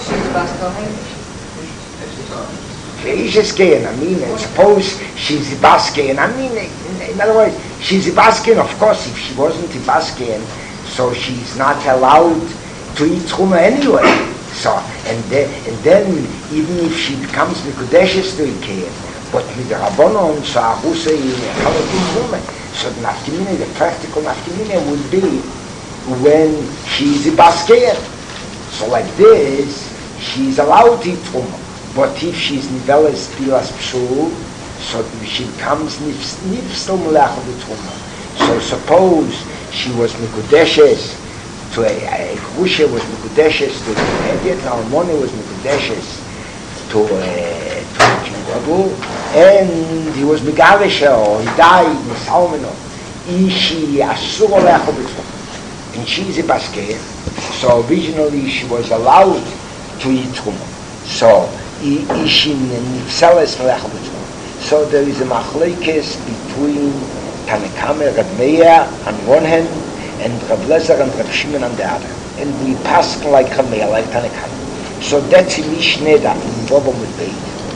Suppose she's a baskein. In other words, she's a baskein. Of course, if she wasn't a baskein, so she's not allowed to eat chuma anyway. So, and then even if she becomes mikudeshes to Ikea, but with the Rabbanon, so Arusa in chuma. So the naftimine, the practical naftimine would be when she's a baskein. So like this, she's allowed to eat truma. But if she's niveles pilas psul, so she becomes nifsel melech with truma. So suppose she was mikudeshes to a grusha was mikudeshes to the Hediet, and Almona was mikudeshes to King Gadol, and he was megalesha, or he died in Salmino. She asur melech with truma. And she's a basket, so originally she was allowed to eat truma. So she nifseles melech with truma. So there is a machlekes between Tanakame, Reb Meir on one hand, and Reb Lezer and Reb Shimon on the other. And we pass like Reb Meir, like Tanakame. So that's a Mishneh that in Bobom with Beit.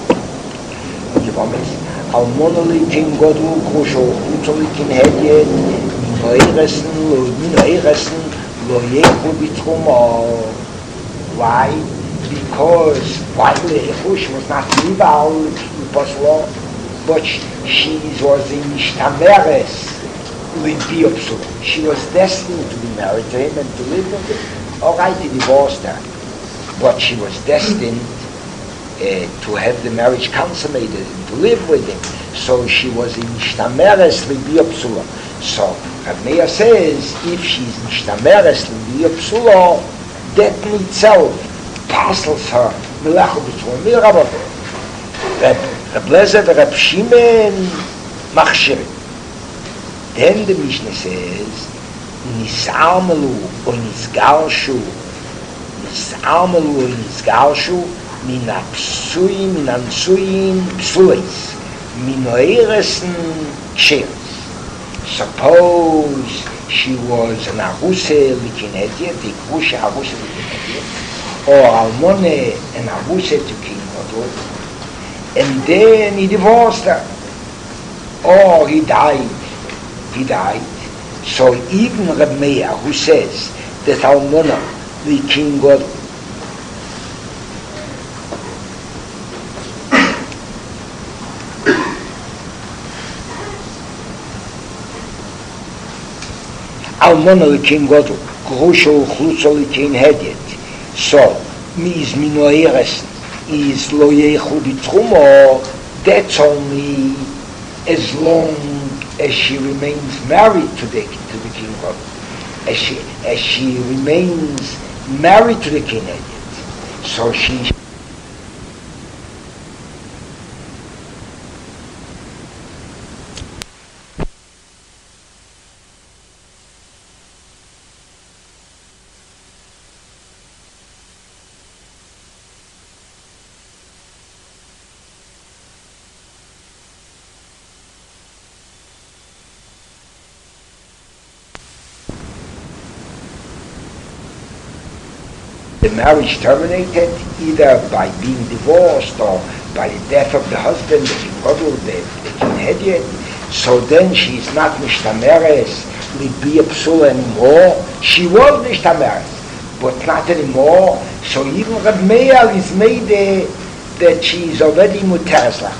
Almonoli King Gadol, Grusho, Chutzoli King Hediet, Mino Eiresen, Lo Yechu B'Truma. Why? Because while the Echush was not legal in Poslo, but she was in Ishtameres with Biopsul. She was destined to be married to him and to live with him. All right, he divorced her, but she was destined to have the marriage consummated and to live with him. So she was in Ishtameres with Biopsul. So Reb Meir says, if she's in Ishtameres with Biopsul, that in itself parcels her Melech B'Tzur Mirabah. Reb Lezer and Reb Shimon machshirim. Then the Mishnah says, Nis'almelu o Nisgalshu, Nis'almelu o Nisgalshu, min apsuim, min ansuim, psulis, min oiresen ksheres. Suppose she was an Aruse Likinediet, the Grusha Aruse Likinediet, or Almone an Aruse to King Gadol, and then he divorced her, or he died. So even Reb Meir, who says that Almona, the King Gadol, Almona, the King Gadol, Grusha, Chutzol, the King Hediet. So, is Minoeres, is Lo Yechu B'Truma, that's only as long as she remains married to the King Gadol, as she remains married to the King Hediet. So she the marriage terminated either by being divorced or by the death of the husband, the King Gadol, the King Hediet. So then she is not Mishtameres, Libi Psula anymore. She was Mishtameres, but not anymore. So even Reb Meir is made that she is already Muteres Lach.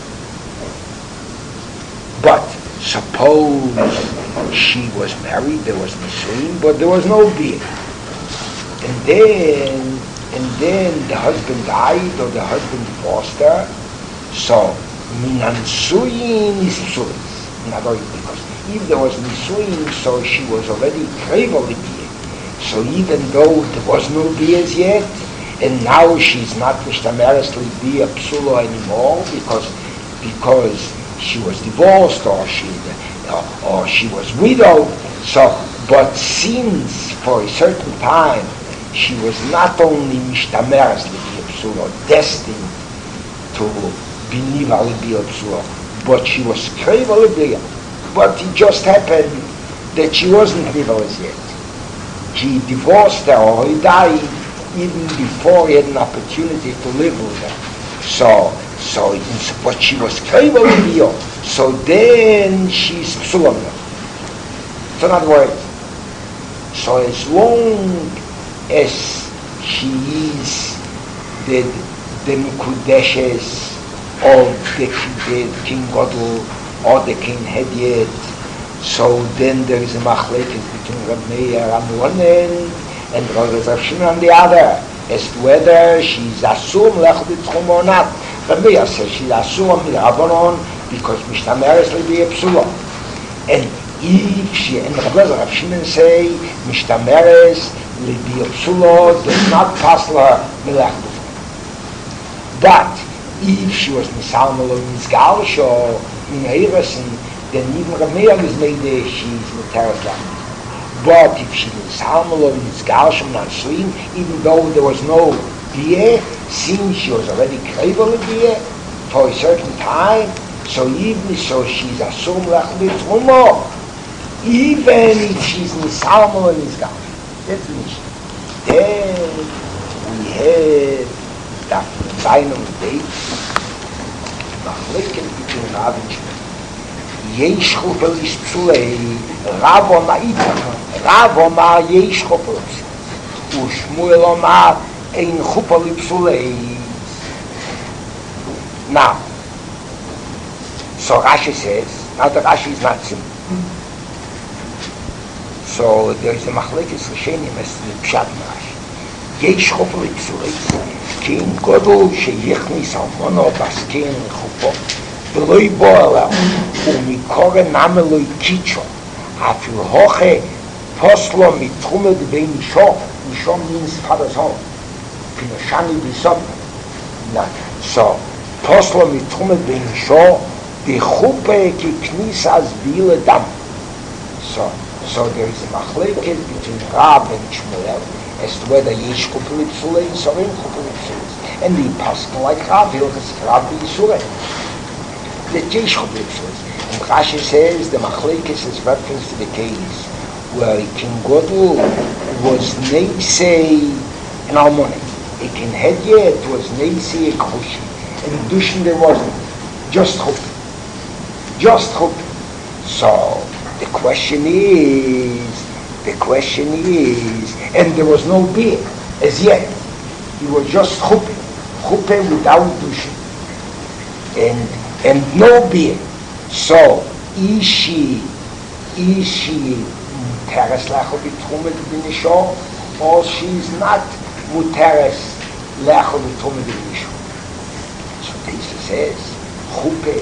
But suppose she was married, there was Nisuin, but there was no beer. And then the husband died or the husband divorced her. So Minan Suyin is Psulis. In other words, because if there was Nisuin, so she was already Krevel beer. So even though there was no beers yet, and now she's not Mishtameres Libi Psula anymore because she was divorced or she was widowed. So, but since for a certain time she was not only Mishtameres Libi Psula, destined to be Niva Libi Psula, but she was Krevel Libi. But it just happened that she wasn't Niva as yet. He divorced her or he died even before he had an opportunity to live with her. But she was Krevel Libi, so then she's Psula. So in other words, so as long as she is the Mekudeshes of the King Gadol or the King Hediet, so then there is a machlekes between Reb Meir on one end and Reb Shimon on the other. as to whether she's assumed lech b'tchum or not. Rabbi says she's assumed midrabanon because mishtameres lebi psula. And if she, and Rav Shimon say mishtameres lebi psula does not pass her milech b'tchum. But if she was misalmel or misgalsh or minayirasin, then even Rav Meir is made there, she's miteres lech. But if she is Halmal or Nizgalsh or Nansuin, even though there was no beer, since she was already credible in beer for a certain time, so even so she's Asum Lech B'Trumo, even if she's Halmal or Nizgalsh. That's the mission. Then we have that Zainam Dates, Machleket between Rav and Shmuel. Yesh Chupel is Psulei, Rav Omar Itach, Rav Omar Yesh Chupel Ushmuel Omar Ein Chupel Psulei. Now, so Rashi says, now the Rashi is not simple. So there is a Machlekes Rishonim as the Pshat Rashi. Yesh Chupel Psulei, Kein Godel Sheyichnis Almono Baskein Chupel, ולא יבוא עליו, ומקור נאמה לא יקיצ'ו, אפילו הוכה פוסלו מתחומה דבי נישו, נישו means father's home, פינושני בסוף, so, פוסלו מתחומה דבי נישו, בחופה ככניס אז ביל אדם. So there is a machleket between Rav and Shmuel as to whether yesh chuppah l'psuleis or in chuppah l'psuleis. And the pasuk like Rav, Hilchas Rav b'Yisrael. The Jesh Chobritzus. And Rashi says the Machlekes is reference to the case where King Godel was Neisei and Almonik. A King Hedye was Neisei and Khushi. And in Dushin there wasn't. Just Chuppah. Just Chuppah. So the question is, and there was no beer as yet. It was just Chuppah. Chuppah without Dushin. And no beer. So, is she muteres lecho b'tchuma b'nisho, or she is not muteres lecho b'tchuma b'nisho? So this says, chuppah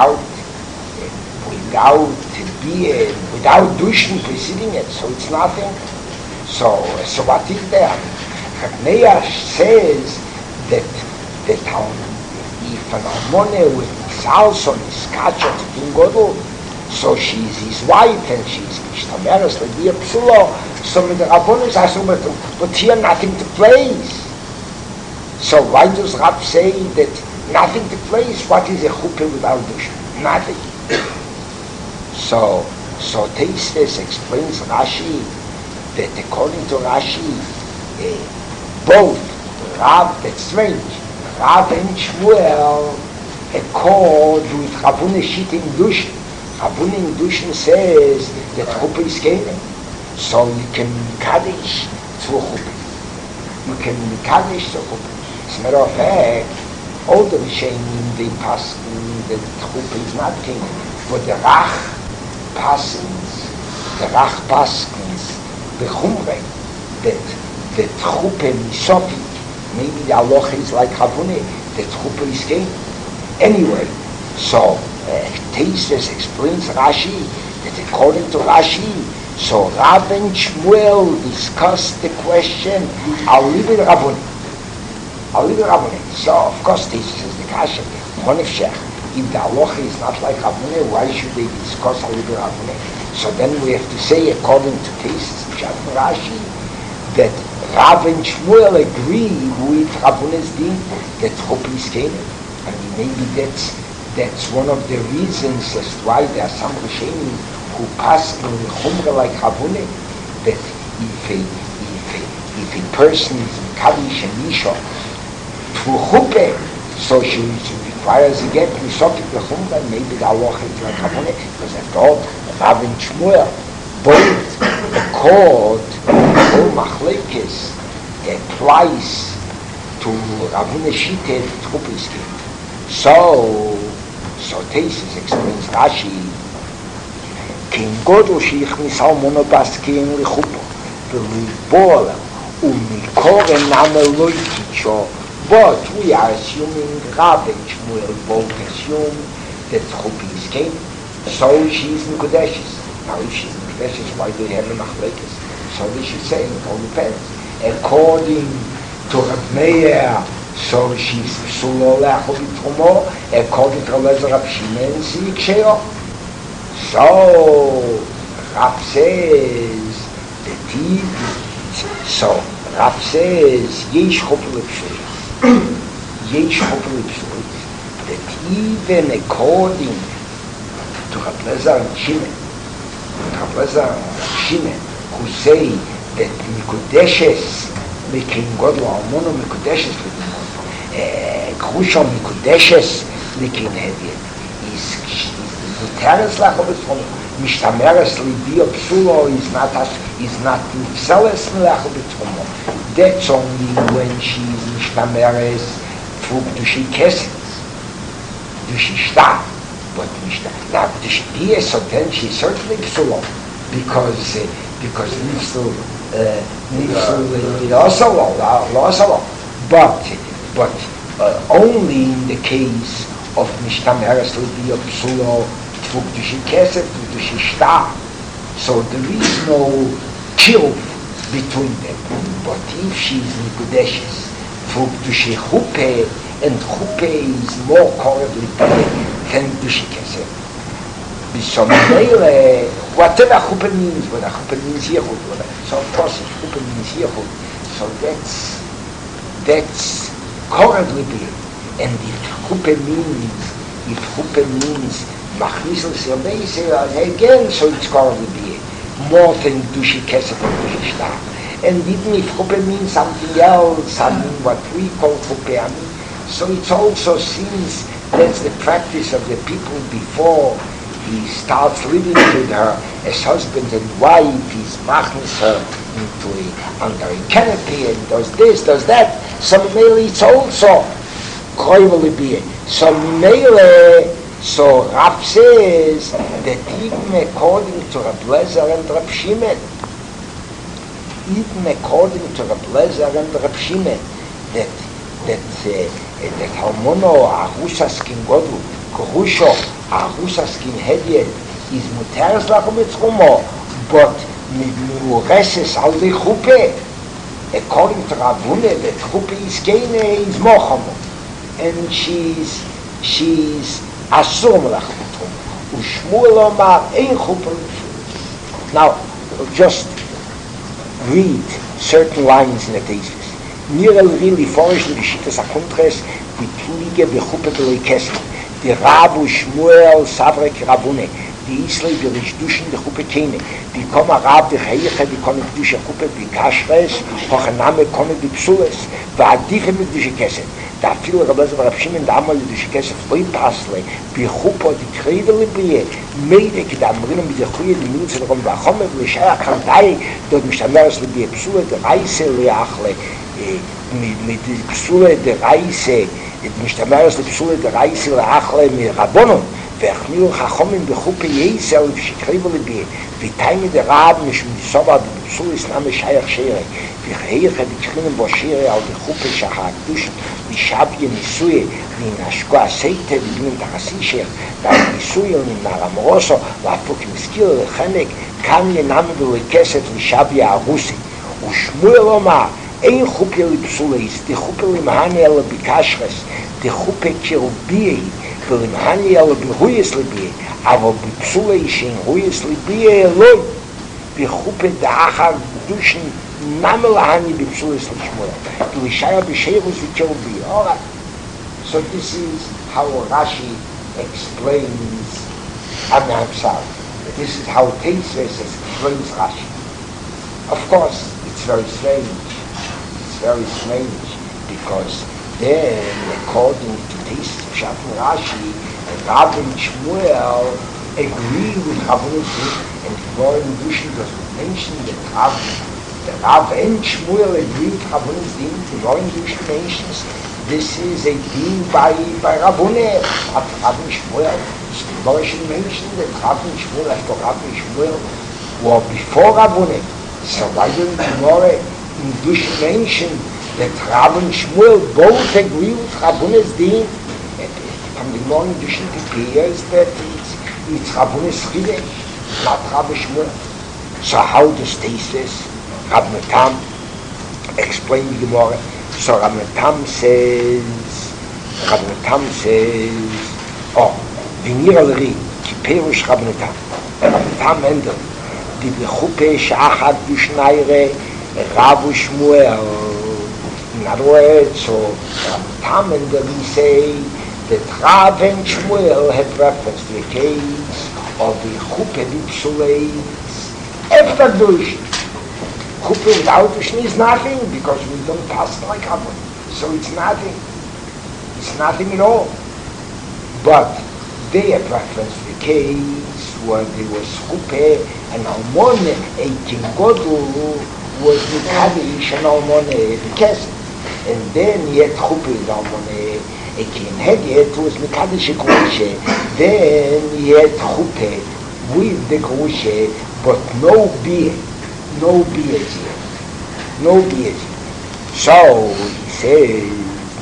without beer, without dushin preceding it, so it's nothing. So what is there? Rabneya says that if an almone with Salson is Kacha to King Godel, so she's his wife and she's Mishtameres Levi Psulo, so with the Rabbonis assume, but here nothing to place. So why does Rab say that nothing to place? What is a chuppah without dush? Nothing. So Teisves explains Rashi that according to Rashi, both Rab, that's strange, Rav and Shmuel accord with Rabune Shit in Dushin. Rabune in Dushin says that chuppah is keinem. So you can kaddish through chuppah. You can kaddish through chuppah. As a matter of fact, all the Rishonim they pass that chuppah is not keinem. But the Rach passings, the chumre, that chuppah misofi, maybe the halacha is like Rabune, that chuppah is keinem. Anyway, so Teisves explains Rashi that according to Rashi, so Rav and Shmuel discussed the question, I'll leave it Rabuni. So of course Teisves says the kasha, if the halacha is not like Rabuni, why should they discuss I'll leave it Rabuni? So then we have to say according to Teisves Rashi that Rav and Shmuel agree with Rabune's din that chuppah is keinem. I mean, maybe that's one of the reasons as to why there are some Rishonim who pass in the Chumra like Rabune, that if a person is Kaddish and Nisha through chuppah, so she requires a get Nisokit the Chumra, maybe the halacha is like Rabune, because after all, Rav and Shmuel both accord all machlekes applies to Rabune Shite chuppah is keinem. So Teisves explains Rashi, King Godel Sheichnis Almono Baskein Lichupo, V'Libola, Umikoren Name teacher, but we are assuming Rav and Shmuel both assume that Chuppah is Kain, so she is Nikudeshes. Now if she is Nikudeshes, why do you have a Machlekes? So they should say, it all depends. According to Rav Meir, so she's Psula Lechol B'Trumo, according to Lezer Rav Shimon, she Ksheo. So Rav says, so Rav says, Yesh Chuppah L'Pshulis. Yesh Chuppah L'Pshulis. That even according to Rav Lezer and Shimon, who say that Mikudeshes Lekin Godlo Almono Mikudeshes Lekin Grusha Mikudeshes Lekin Hediet is Muteres Lachobet from Mishtameres Libio Psulo is not Nifseles Lachobet from. That's only when she is Mishtameres Fug Dushi Keset Dushi Shta. But now Dushi Pia, so then she's certainly Psulo because Nifsel also but only in the case of Mishtameres Libio Psulo Fug Dushi Keset Dushi Shta. So there is no kill between them. But if she is Nikudeshes Fug Dushi Chuppah, and Chuppah is more correctly than Dushi Keset. Whatever Chuppah means, whether Chuppah means Yechud, so of course if Chuppah means Yechud, so that's correctly being. And if Chuppah means Machnisel Sirbeise, again, so it's correctly being. More than Dushi Keset and Dushi Shta. And even if Chuppah means something else, something what we call Chuppah, so it also seems that's the practice of the people before he starts living with her as husband and wife. He's machnis her under a canopy and does this, does that. So Mimele it's also koivoli be. So Mimele, so Rav says that even according to Rav Lezer and Rav Shimon, that Harmono Ahusaskin Godu, Kohusho Ahusaskin Hediet is Muteres Lachomitzrumo, but Mureses al the Chuppah. According to Ravune, that Chuppah is Kene is Mochamo, and she's Asum Lachomitzrumo. Ushmuel Omar Ein Chuppah. Now, just read certain lines in the thesis. Nirel really forschen die Schittas Akuntres, die Tliege bechuppe Beloikesel, die Rabu Shmuel Savrek Rabune, die Islay Berish Duschen de Chuppe Kene, die Koma Rab de Heiche, die Kone Dusche Chuppe, die Kashres, Hochename Kone die Psules, Vadiche mit Dusche Kesset, da viele Rabbezer Rabshim da Amal Dusche Kesset, Voi Pasle, Bichuppe, die Kredele Brie, Meidek, da Amrinnen mit der Chuye, die Milze, Rom Vachome, Vishaya Kantai, dort Mishtameres Libie Psule, die Reise Leachle, mit Psule der Reise, משתמרת לפסול את הרייסי לאחלה מרבונון, והחמירו חכומים בחופי יסר ושקריבו לבי, ותיימי דרב משמסובה בפסול יסנם משייך שירי, וכהיך דקחינם בו שירי על בחופי שחר הקדוש, משאביה ניסוי, ונשקו הסייטה ובנים תחסי שיר, והניסוי נמר המורוסו, והפוק מזכיר לחנק, כאן ינמדו לכסת לשאביה הרוסי, ושמואל אומר, אין חופה לפסולייס, די חופה למהני אלא בקשרס, די חופה קרביעי, ולמהני אלא בהויס לביעי, אבל בפסולייס שאין הויס לביעי אלוי, בחופה דאחר קדושן נמה להני בפסולייס לשמואל, דלישיה בשיירוס וקרביעי. Alright, so this is how Rashi explains, I'm sorry, this is how Teisves explains Rashi. Of course, it's very strange because then, according to this Pshat and Rashi, Rav and Shmuel agree with Rabbanut and Gemara in Dushin does mention that Rav and Shmuel agree with Rabbanut Din. Gemara in Dushin mentions this is a din by Rabbanut. Rav and Shmuel, Gemara should mention that Rav and Shmuel, after Rav and Shmuel were before Rabbanut. So why didn't Gemara in durch Menschen, that Rav and Shmuel both agree with Rabunas Din. From the morning Dushin appears that it's Rabunas Chideh, not Rav and Shmuel. So how does this? Rav Natam explain the Gemara. So Rav Natam says, Vinir al-Ri, ki Perush Rav Natam. Rav Natam ended, die Bechuppe Shachad Dushnaire, Rav and Shmuel. In other words, so Rav Natam ended, we say that Rav and Shmuel had reference to the case of the Chuppe Bipsuleis after Dushin. Chuppe without Dushin is nothing because we don't pass like Rav. So it's nothing. It's nothing at all. But they have reference to the case where there was Chuppe and Almon, a King Godul was the Kaddish and Almon the Kesef. And then he had Chuppe with Almon a King Heget was the Kaddish Grushe. Then he had Chuppe with the Grushe, but no beard yet. So he says,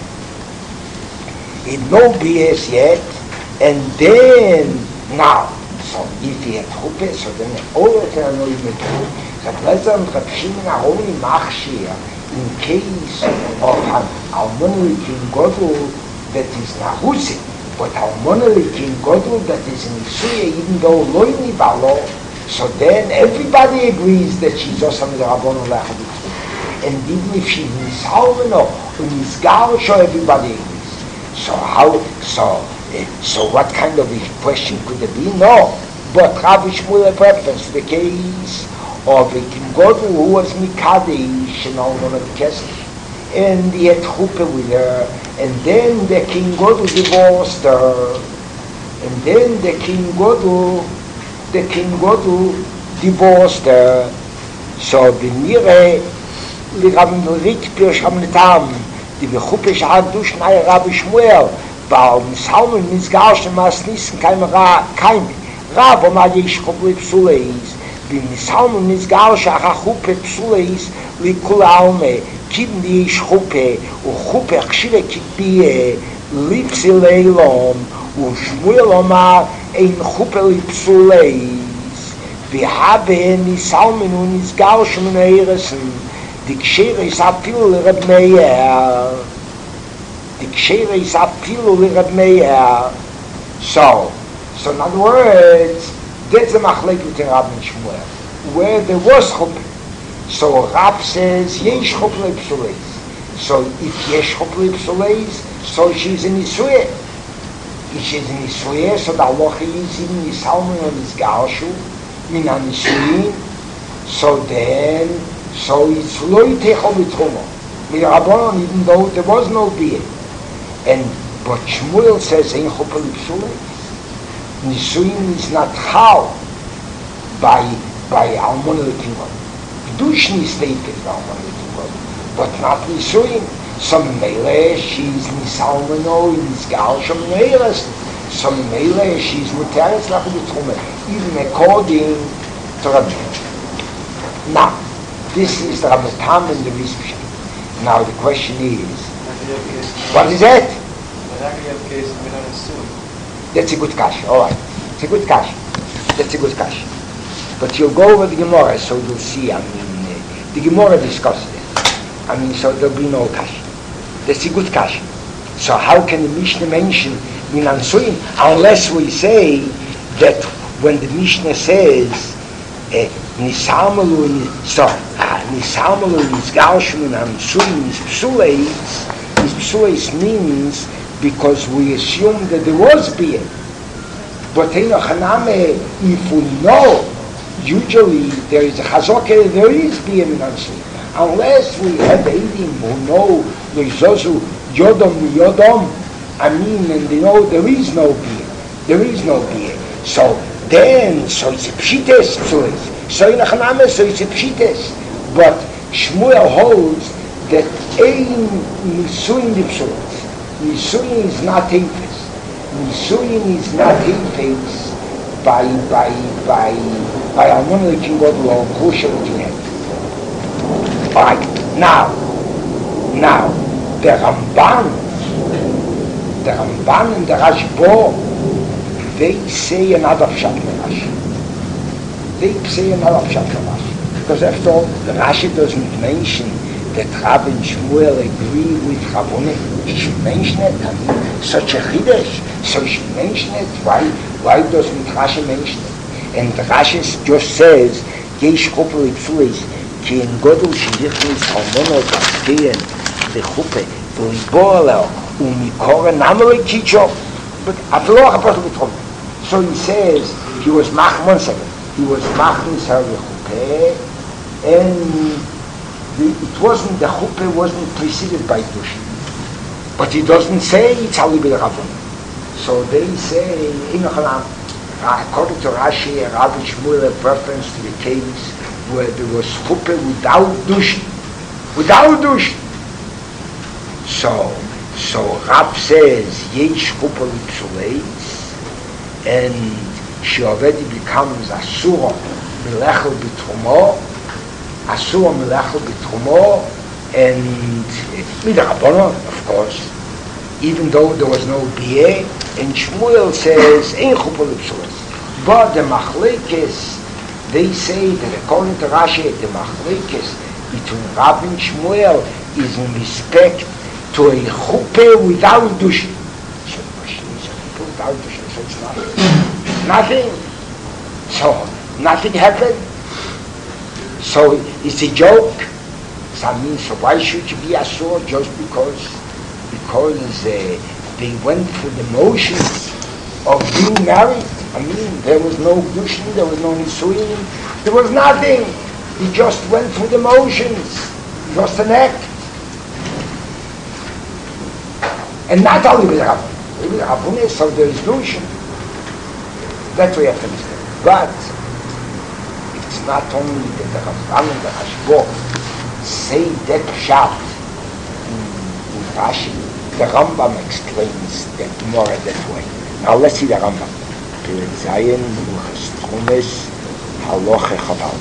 no beard yet, and then now. So if he had Chuppe, so then all the time no even true. That lesson Reb Shimon only machshir in case of an Almoneli King Godul that is Nahusi, but Almoneli King Godul that is in Isuya, even though Loini Balo, so then everybody agrees that she's also with Rabbono Lechadikhu. And even if she's Nisalmeno or Nisgarsho, everybody agrees. So what kind of a question could it be? No. But Rav Shmuel had reference to the case of a King Godul who was Mikadesh and all one of the Kesef. And he had Chuppe with her. And then the King Godul divorced her. And then the King Godul divorced her. So Benire Liramrik Pirsh Hamnetam, die Bechuppe Shad Dushnai Rav Shmuel, weil Misalmen Misgarschen Mas Nissen kein Rav Omar Yesh Chuppe Psuleis, wie Misalmen Misgarsha Chuppe Psuleis, li Kula Alme, Kibn die Yesh Chuppe, und Chuppe Chshire Kibie, li Psileilom, und Shmuel Omar ein Chuppe li Psuleis, wie habe Misalmen und Misgarschen und Eiresen, die Kshere is apil Reb Meir. So in other words, that's the machlek between Rav and Shmuel, where there was Chuppe. So Rav says, Yesh Chuppe Psuleis. So if Yesh Chuppe Psuleis, so she's in Isuye. If she's in Isuye, so the halacha is in Nisalmen or Nisgarshu, min ha-Nisuyin. So it's loy techol b'trumo. Mit Rabbanon, even though there was no beard. But Shmuel says, ein Chuppe l'psuleis. Nisuyin is not chal by Almon King Godul. Dushin is stated by Almon King Godul, but not Nisuyin. Some Mele, she's Nisalmeno, Nisgarsha Meiras. Some Mele, she's Muteres Lachim b'trumo, even according to Rabbi. Now, this is the Rav Natam and the Rizpshat. Now the question is, what is that? That's a good question. All right, it's a good question. That's a good question. But you'll go over the Gemara, so you'll see. The Gemara discusses it. So there'll be no question. That's a good question. So how can the Mishnah mention Minan Suyin unless we say that when the Mishnah says Nisalmalu Nisgarshu and Amsuyin Psuleis means because we assume that there was beard. But if we know, usually there is a chazokah, there is beard in Amsuyin. Unless we have Eidim who know Leizozu Yodom and they know there is no beard. So it's a pshites Psuleis. So it's a pshites. But Shmuel holds that ein Nisuyin the Psuleis. Nisuyin is not Hafez. Nisuyin is not Hafez by Almon King Godul or Grusha King Heget. All right. Now, the Ramban and the Rashbo, they say another pshat Rashi. They say another pshat Rashi. Because after all, the Rashi doesn't mention that Rav and Shmuel agree with Rabbonim. He should mention it. I mean, such a Chiddush, so he should mention it. Why doesn't Rashi mention it? And Rashi just says, Yesh Chupel Ipsulis, Ki en Godel Shilichnis Hormono Gaskeyen Lechupe, V'Libo Aleo, Umikore Namele Kicho. But Afloch Apostle B'Trom. So he says, he was Machmon Seven. He was Machmon Seven Lechupe, and it wasn't, the chuppah wasn't preceded by Dush. But he doesn't say it's Halibi Ravon. So they say, according to Rashi, Rabbi Shmuel, a preference to the caves where there was chuppah without Dush. Without Dush. So Rab says, Yesh chuppah l'psuleis, and she already becomes Asura, Melechel b'trumo, Asur Melechel b'trumo, and Midrabanan, of course, even though there was no BA, and Shmuel says, Ein Chuppah l'psuleis. But the Machlekes, they say that according to Rashi, the Machlekes between Rab and Shmuel is in respect to a Chuppah without Dush. So the question is, a Chuppah without Dush, so it's nothing. So, nothing happened. So it's a joke. So I mean, so why should you be asur just because they went through the motions of being married? I mean, there was no Gdushin, there was no Nisuin, there was nothing. He just went through the motions, just an act. And not only with Rabbunis, so there is Gdushin. That's what you have to understand. But it's not only that the Ramban and the Rashbo say that pshat in Rashi. The Rambam explains that more that way. Now let's see the Rambam. Perek Zayin, Hilchos Tchumes, Halacha Chabal.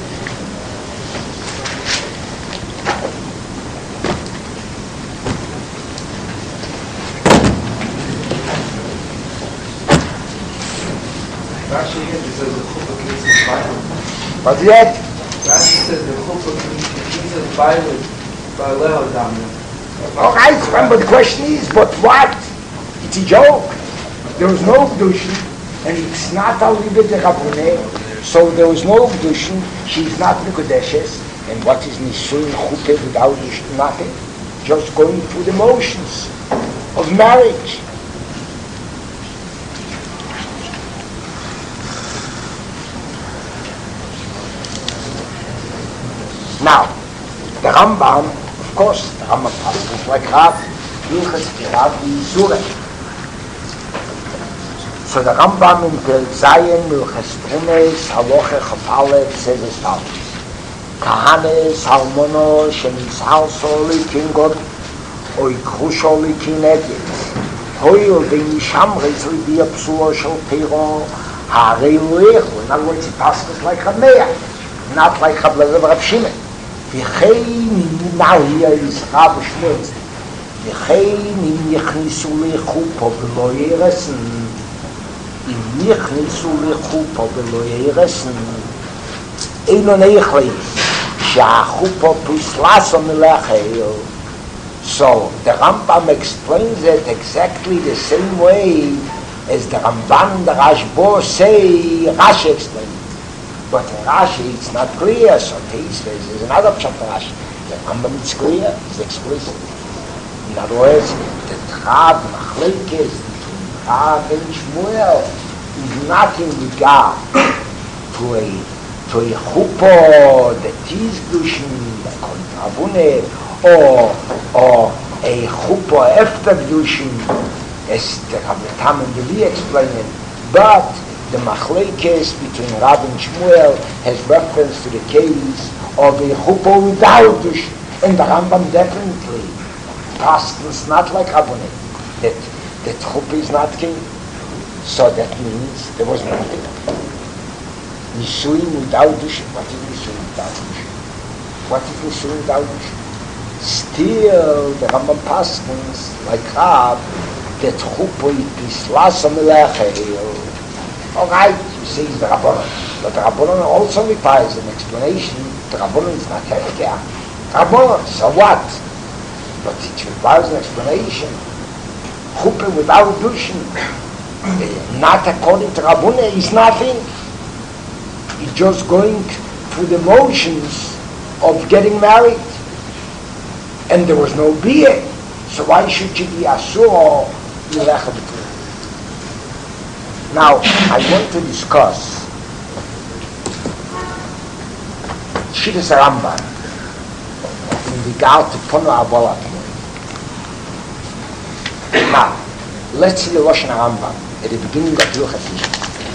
Rashi here says the chuppah means the Bible. What's that? Rashi says the chuppah means the Bible by Leho Damya. All right, but the question is, but what? It's a joke. There was no Gdushin, and it's not a Libe de Rabuneh, so there was no Gdushin, she's not Nikodeshes, and what is Nisuin Chuppah without nothing? Just going through the motions of marriage. Now, the Rambam, of course, the Rambam passes like Rav, Hilchos Rav Yisure. So the Rambam in Perek Zayin, Hilchos Tchumes, Halacha Chabal says as follows: Kahanes Almono Shenishalso Likingod, Oikrusho Likinegit, Hoil Benishamres Lidia Psuo Shel Teiro, Harei Lechu. In other words, it passes like a Meah, not like Chabal Rav Shimon. Now here is Rab Shmuel. V'chein nichnisu lechupo v'lo yeresen. Im nichnisu lechupo v'lo yeresen. Eino neichli. She'achupo puslaso melechel. So the Rambam explains it exactly the same way as the Ramban and the Rashbo say Rashi explains. But in Rashi it's not clear, so he says there's another pshat in Rashi. The Rambam it's clear, it's explicit. In other words, the Trab Machlekes between Rav and Shmuel is not in regard to a chuppah that is Gdushin, like on Rabuneh, or a chuppah after Gdushin, as the Rabbi Tam and the Levi explain, but the Machlekes between Rav and Shmuel has reference to the case of a chuppah without Dush, and the Rambam definitely passes not like Rabbonim, that chuppah is not king. So that means there was nothing. Nisuin without Dush. What is Nisuin without Dush? What is Nisuin without Dush? Still, the Rambam Paskins, like Rab, that Chuppah is Lasa Melechel. All right, you say it's the Rabbanon. But the Rabbanon also requires an explanation. The Rabbanon is not Hefker. Rabbanon, so what? But it requires an explanation. Chuppah without Dushin, not according to Rabbanon, is nothing. It's just going through the motions of getting married. And there was no beer. So why should you be Asur Melechel B'Tulin? Now, I want to discuss Shittas Rambam in regard to Pono Abolat. Now, let's see the Lashon Rambam at the beginning of Hilchos Ishus.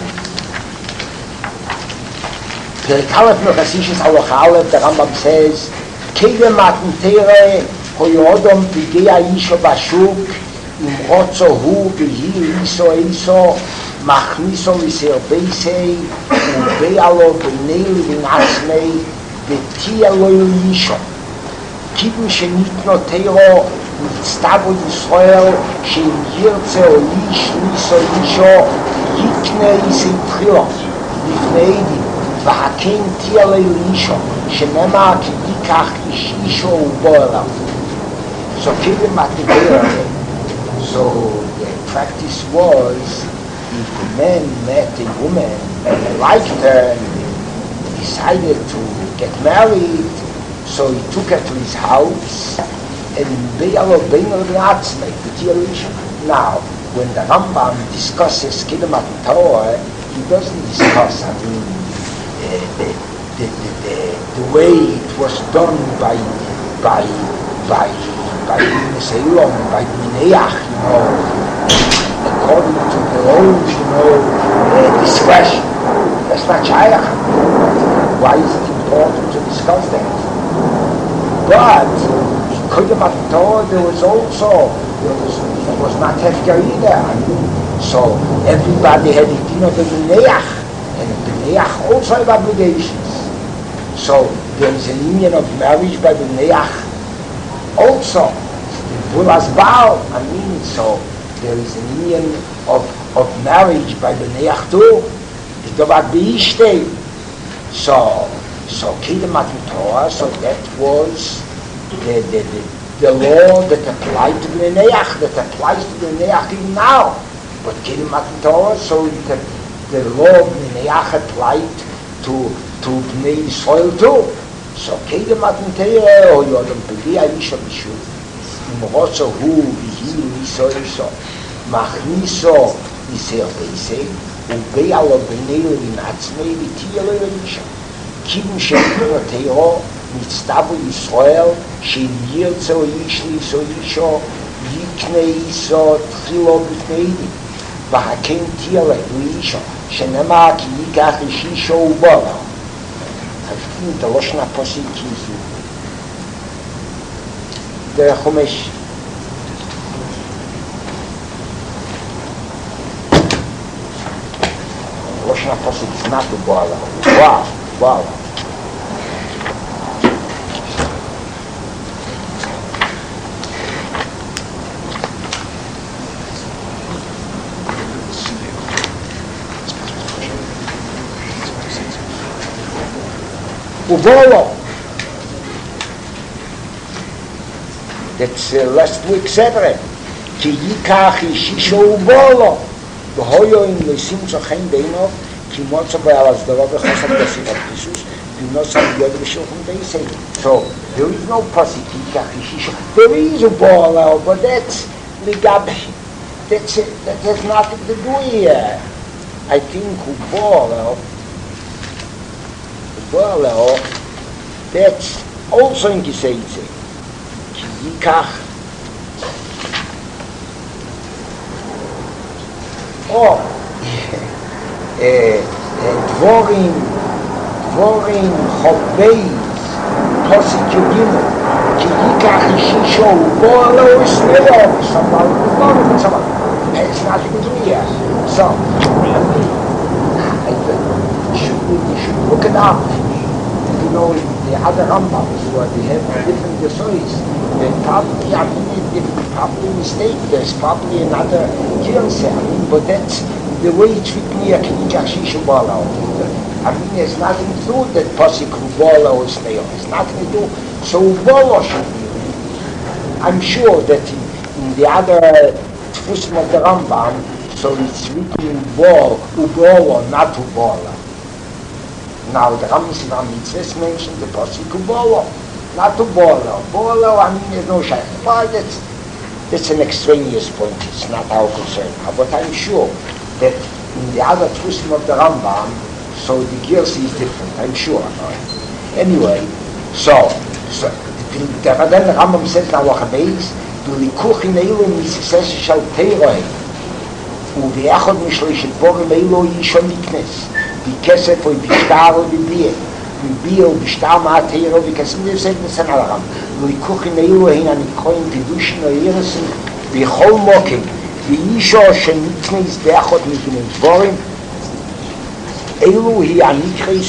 Perek Aleph Hilchos Ishus Halacha Aleph, the Rambam says, Keile Matan Teireh Hoyodom Pigei Isho Bashuk Im Rotzo Hu Behir Iso Iso Machniso Miser Beisei Ubealo B'nei V'natzmei V'tia Lo Yisho Kibim Shenitno Teiro Mitztavo Yisrael Shem Yirtze O Ish Niso Isho Yikne Isei Tchilo Lifnei Edim V'haken Tia Lo Yisho Shenema Ki Yikach Ish Isho Ubo Elav. So Kibim Matibera. So the practice was, if the man met a woman and he liked her and he decided to get married, so he took her to his house and now, when the Rambam discusses Kiddumat Torah, he doesn't discuss, the way it was done by Neseilom, by Mineach, according to their own, discretion. That's not Shayach. Why is it important to discuss that? But in Kiddumat Torah there was not Hefker either. So everybody had the din of the Mineach, and the Mineach also had obligations. So there is an union of marriage by the Mineach also. Bulas Baal, so there is an union of marriage by the Neach too. It's So Kiddumat Torah, so that was the law that applied to the Neach, that applies to the Neach even now. But Kiddumat Torah, so the law of the Neach applied to Bnei Yisrael too. So Kiddumat Torah, or Yodam Pegei Isha B'Shuv. Moroso hu v'hi iso iso machniso iser beisei ubealo b'nei v'natzmei v'tiya lo yisha kibim she'ikro teiro mitztavu Yisrael she'im yirtze o ish iso isho yikne iso tchilo b'fnei edim v'haken tiya lo yisha she'nema ki yikach ish isho ubora. I think the Lashon HaPosik is the Chumash. Lashon HaPosik is not the Boala. Wow. Uvolo. That's last week Saturday. Ki yikach ishisho uvolo. V'hoyo im lesim tzochem beinov ki motzo b'alas doro v'chosam b'sif ha'pisus v'nosam yod v'shilchum b'isei. So there is no pasuk yikach ishisho. There is uvolo, but that's ligabi. That has nothing to do here. I think uvolo, that's also in Giseitze. Ki yikach. Dvorim Chobbeis Posik Yogimo Ki yikach ishisho Ubolo Isneo it's nothing to do here. So you should look it up. You know the other Rambams, where they have different desois, they probably are probably mistake. There's probably another Kirse. But that's the way it's written here, Kijashishabala. I mean, there's nothing to do that Pasik Ubala or Snail. There's nothing to do. So Ubala should be. I'm sure that in the other Tfusim of the Rambam, so it's written Ubala, not Ubala. Now the Rambam Mitzvahs mentioned the Pasik Ubala, not Ubala. Ubala, I mean, there's no shaykh. But that's an extraneous point. It's not our concern. But I'm sure that in the other Tfusim of the Rambam, so the Girsi is different, I'm sure. Anyway, so the Rambam says now what happens, du likuch in Eilu misses shall teiroi, the echod mishloishet borim Eilu yishon niknes, the kesef oi bishtar oi bibiyeh, bibiyeh oi bishtar ma teiroi, because in the second son of the Rambam, du likuch in Eilu hin anikoin kedushin oi iresen, bichol mokim, וישו שנתניס באחד מגנים דבורים אלו היא הנקרס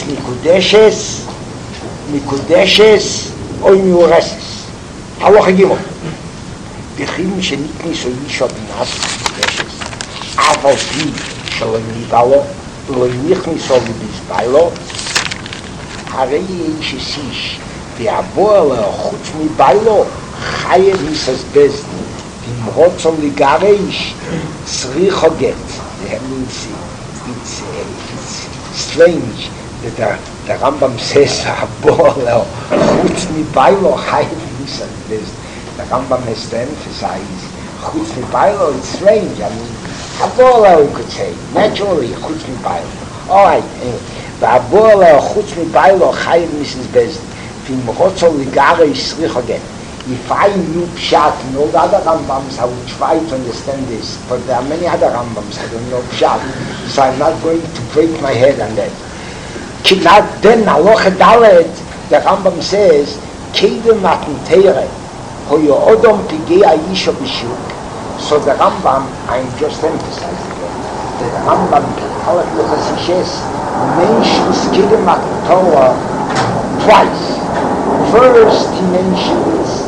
מקודשס אוי מאורסס הלוך הגימון בכלים שנתניס או ישו בנס מקודשס אבל פי שלא ניבלו ולא נכניס או לבזבלו הרי יש איש ויבוא לו חוץ מבלו חייב מססבזני im Rotzon Ligarish Tzricho Get. That means it's strange that the Rambam says Abolo Chutz Mibaylo Chayv Nisan. The Rambam has to emphasize Chutz Mibaylo. It's strange. I mean, Abolo you could say naturally Chutz Mibaylo. All right. The Abolo Chutz Mibaylo Chayv Nisan Bezd. Im Rotzon Ligarish Tzricho Get. If I knew Pshat and all the other Rambams, I would try to understand this. But there are many other Rambams, I don't know Pshat. So I'm not going to break my head on that. Then, Aloha Dalet, the Rambam says, Kedem Matan Teire, Hoyo Odom Pigei Aisha Bishuk. So the Rambam, I'm just emphasizing that. The Rambam, Alak Luchasishes, mentions Kedem Matan Torah twice. First, he mentions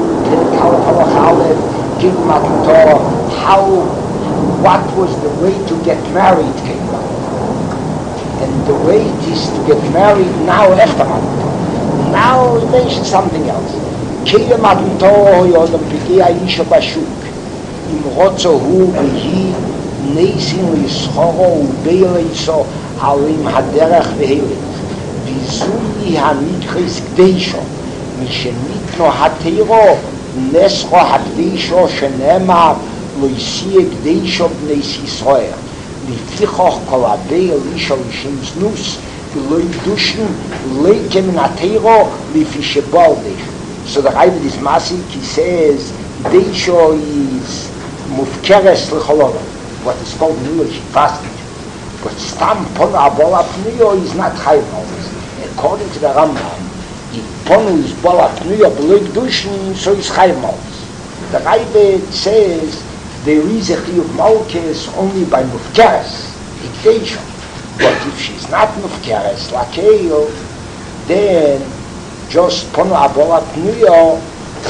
what was the way to get married came up. And the way it is to get married now after Matan Torah. Now he mentions something else. Keila Matan Torah yodam pigei aisha bashuk. Im rotzo hu behi neisin lischoro ubeileiso halim haderech vehelit. Vizuli hanikris gdeisho. משניתנו התירו נסחו הקדישו שנאמר לא יסיע קדישו בני ישראל לפיכך כל הבא אלישו לשם זנוס ולא יקדושן ליקה מן התירו לפי שבal דך. So the Rebbe is Masik, he says Deisho is mufkeres l'chololov, what is called in English fasting, but stam pon abola pniyo is not chayv always. According to the Rambam, Ponu is Bala Pnuya B'loi Gdushin, so is Chayv Malkus. The Rebbe says there is a Chiyuv Malkus only by Mufkeres, Ikdeisha. But if she's not Mufkeres, Lakeil, then just Ponu Abola Pnuya,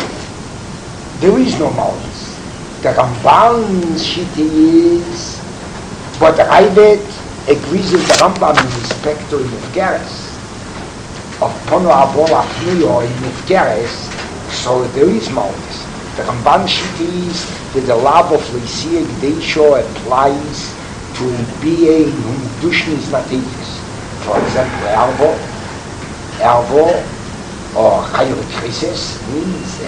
there is no Malkus. The Ramban's shit is, but the Rebbe agrees with the Rambam in respect to Mufkeres. Of Pono Abola Pnuyo in Mufkeres, so there is Malkus. The Ramban shit is that the love of Leisia Gdeisho applies to a BA whom Dushin is not atheist. For example, Ervo, or Chayot Chrysis means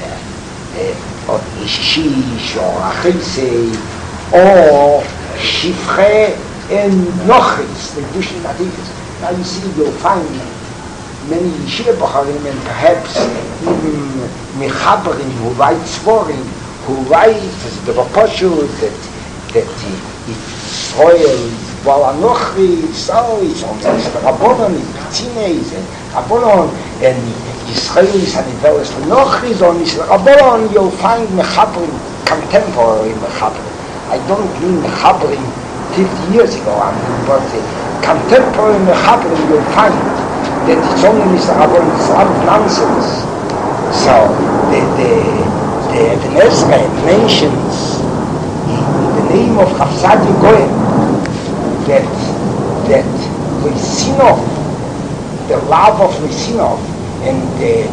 or Ishish, or Achise, or Shifre and Nochis, the Dushin is not atheist. Now you see, you'll find many Yeshiva Bocharim and perhaps even Mechaberim who write Svorim, who write as the Raposhu that Israel is Balanochri, so it's on the Rabbonon, it's Pitzine, it's Rabbonon, and Israel is Anivelis Lanochri, so it's Rabbonon, you'll find Mechaberim, contemporary Mechaberim. I don't mean Mechaberim 50 years ago, but contemporary Mechaberim you'll find. that it's only Mr. Rabban, it's a lot of nonsense. So the Ibn Ezra mentions in the name of Hafsadi Goyen that Lysinov, the love of Lysinov, and the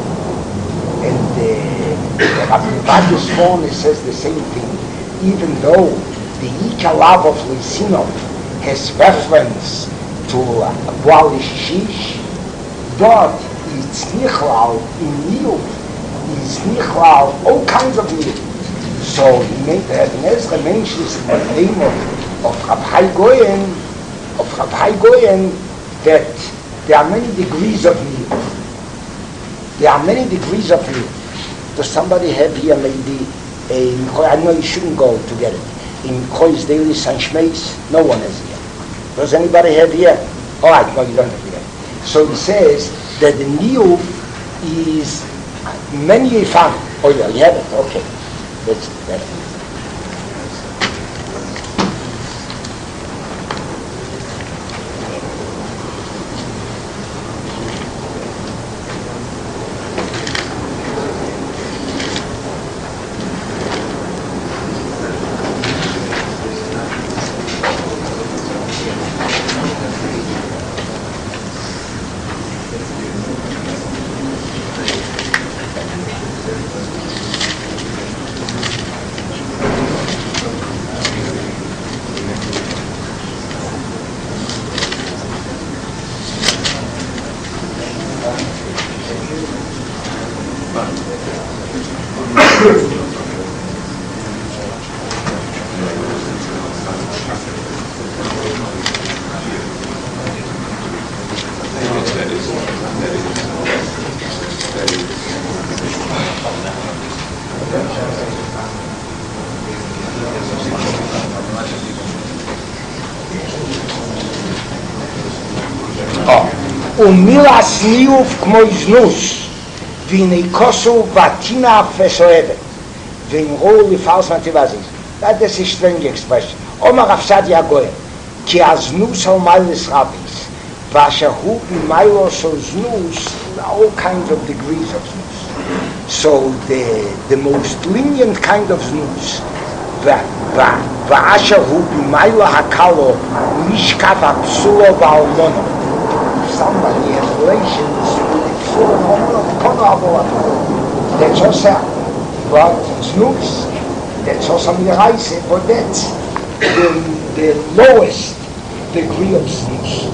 Rabbi Badius Form says the same thing, even though the Ika love of Lysinov has reference to Boalish Shish, but it's Nichlal in Niyut, it's Nichlal all kinds of Niyut. So Ibn Ezra mentions in the name of Rabbi Goyen, that there are many degrees of Niyut. There are many degrees of Niyut. Does somebody have here maybe I know you shouldn't go to get it. In Koi's Daily Sanshmeis, no one has here. Does anybody have here? All right, no, you don't have here. So he says that the Niyut is many Yifan. Oh yeah, you have it? Okay. That's better. ומיlas ניוף כמו איזנוס והנה כוסו ותינה פסואבת ואמרו לפלס מטיבזיס. That is a strange expression. אומר רב סעדיה גויין כי הזנוס על מיילס רביס ואשר הוא במיילו של זנוס all kinds of degrees of znus. So the most lenient kind of znus ואשר הוא במיילו הקלו משקף הפסולו והאלמונו. Somebody has relations with the Kono, that's also but znus, that's also miraise, but that's the lowest degree of znus.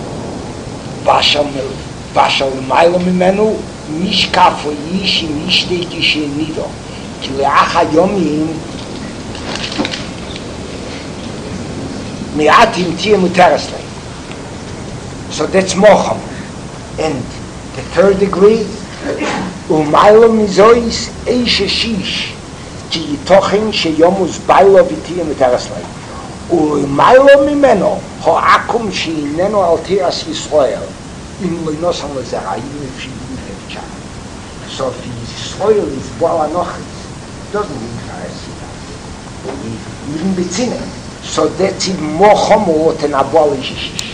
Vashal Milo Mimenu, Mishkafu Yishi Mishtekishi Nido, Kileacha Yomim Miatim Tia Muterasle. So that's Mocham. And the third degree, Umaylo Mizois Eishe Shish, Ki Yitochen Sheyomus Bailo Vitiyam Vitaraslay. Umaylo Mimeno, Ho'akum She'ineno Altiras Yisrael, Im Loinosan Lazara, even if she didn't have a child. So if Yisrael is Boala Nochis, doesn't mean Karasita. Even Betzinem. So that's even more homo than abolish Shish.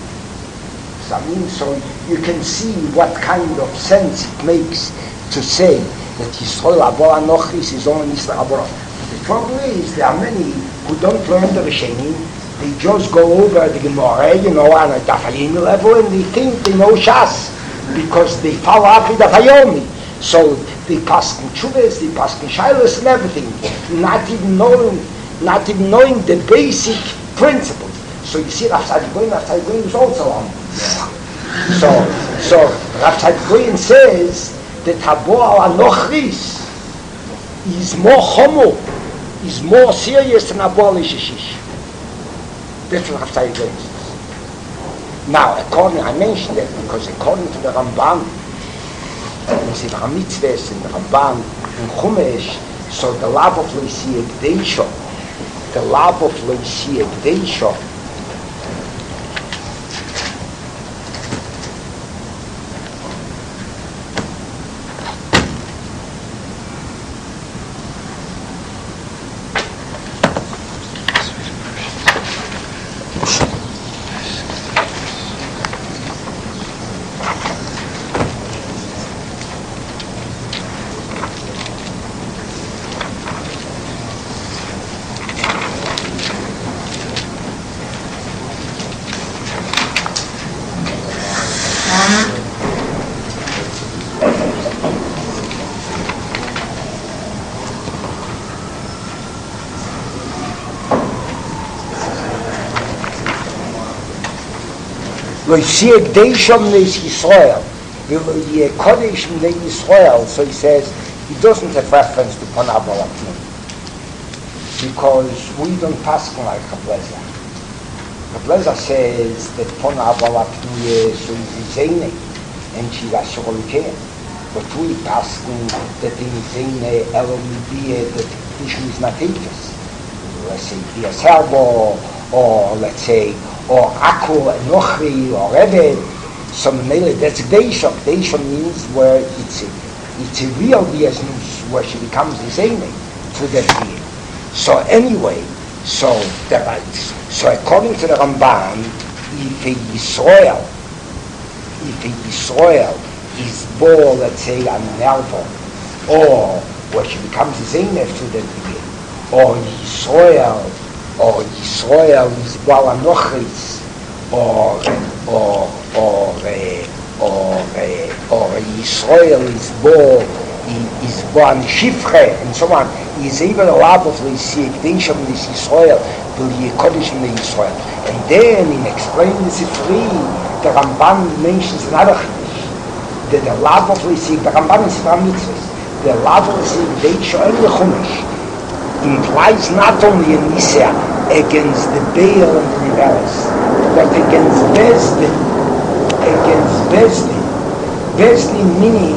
So you can see what kind of sense it makes to say that Yisrael Abor Anochis is only Yisrael Abor. The trouble is there are many who don't learn the Rishonim. They just go over the Gemara, on a Dafayim level, and they think they know Shas because they follow up with the Fayomi. So they pass in Chuvas, they pass in Shilas and everything, not even knowing the basic principles. So you see, Rav Tzaddik Goyen is also on. So Rav Tzaddik Goyen says that Habo al Anochris is more homo, is more serious than Habo al Ishishish. That's what Rav Tzaddik Goyen says. Now, I mentioned that because according to the Ramban, we see the Hamitzvahs and the Ramban and Chumash, so the love of Leisiyah Gdeisha, Lo yisieg deisham neis Yisrael. V'lo yeh kodesh mnei Yisrael. So he says, he doesn't have reference to Panav Alatnu. Because we don't pass like Kablezer. Kablezer says that Panav Alatnu so is Zene, and she's a Shorolikein. But we pass that in Zene Elomibiyah that Dishmi is not ages. Let's say Biaselbo, or let's say, or Akko, Nochri, or Rebbe. So that's Deisham. Deisham means where it's a real Biasnus, where she becomes a Zene through that being. So anyway, so according to the Ramban, if a Yisrael is born, let's say, an Nelvo, or where she becomes a Zene through that being, or Yisrael is Bala Nochris, or Yisrael is born Shifre, and so on. He is even allowed to see Ekdesham in Yisrael, will be Kodesh in Yisrael. And then, in explaining the Sifri, the Ramban mentions another Chiddush, that the love of Lisik, the Ramban is Sifra Mitzvahs, the love of Lisik, Deisha and the Chumash, implies not only a Nisa against the Baal and the Nivelis, but against Bezdin. Bezdin meaning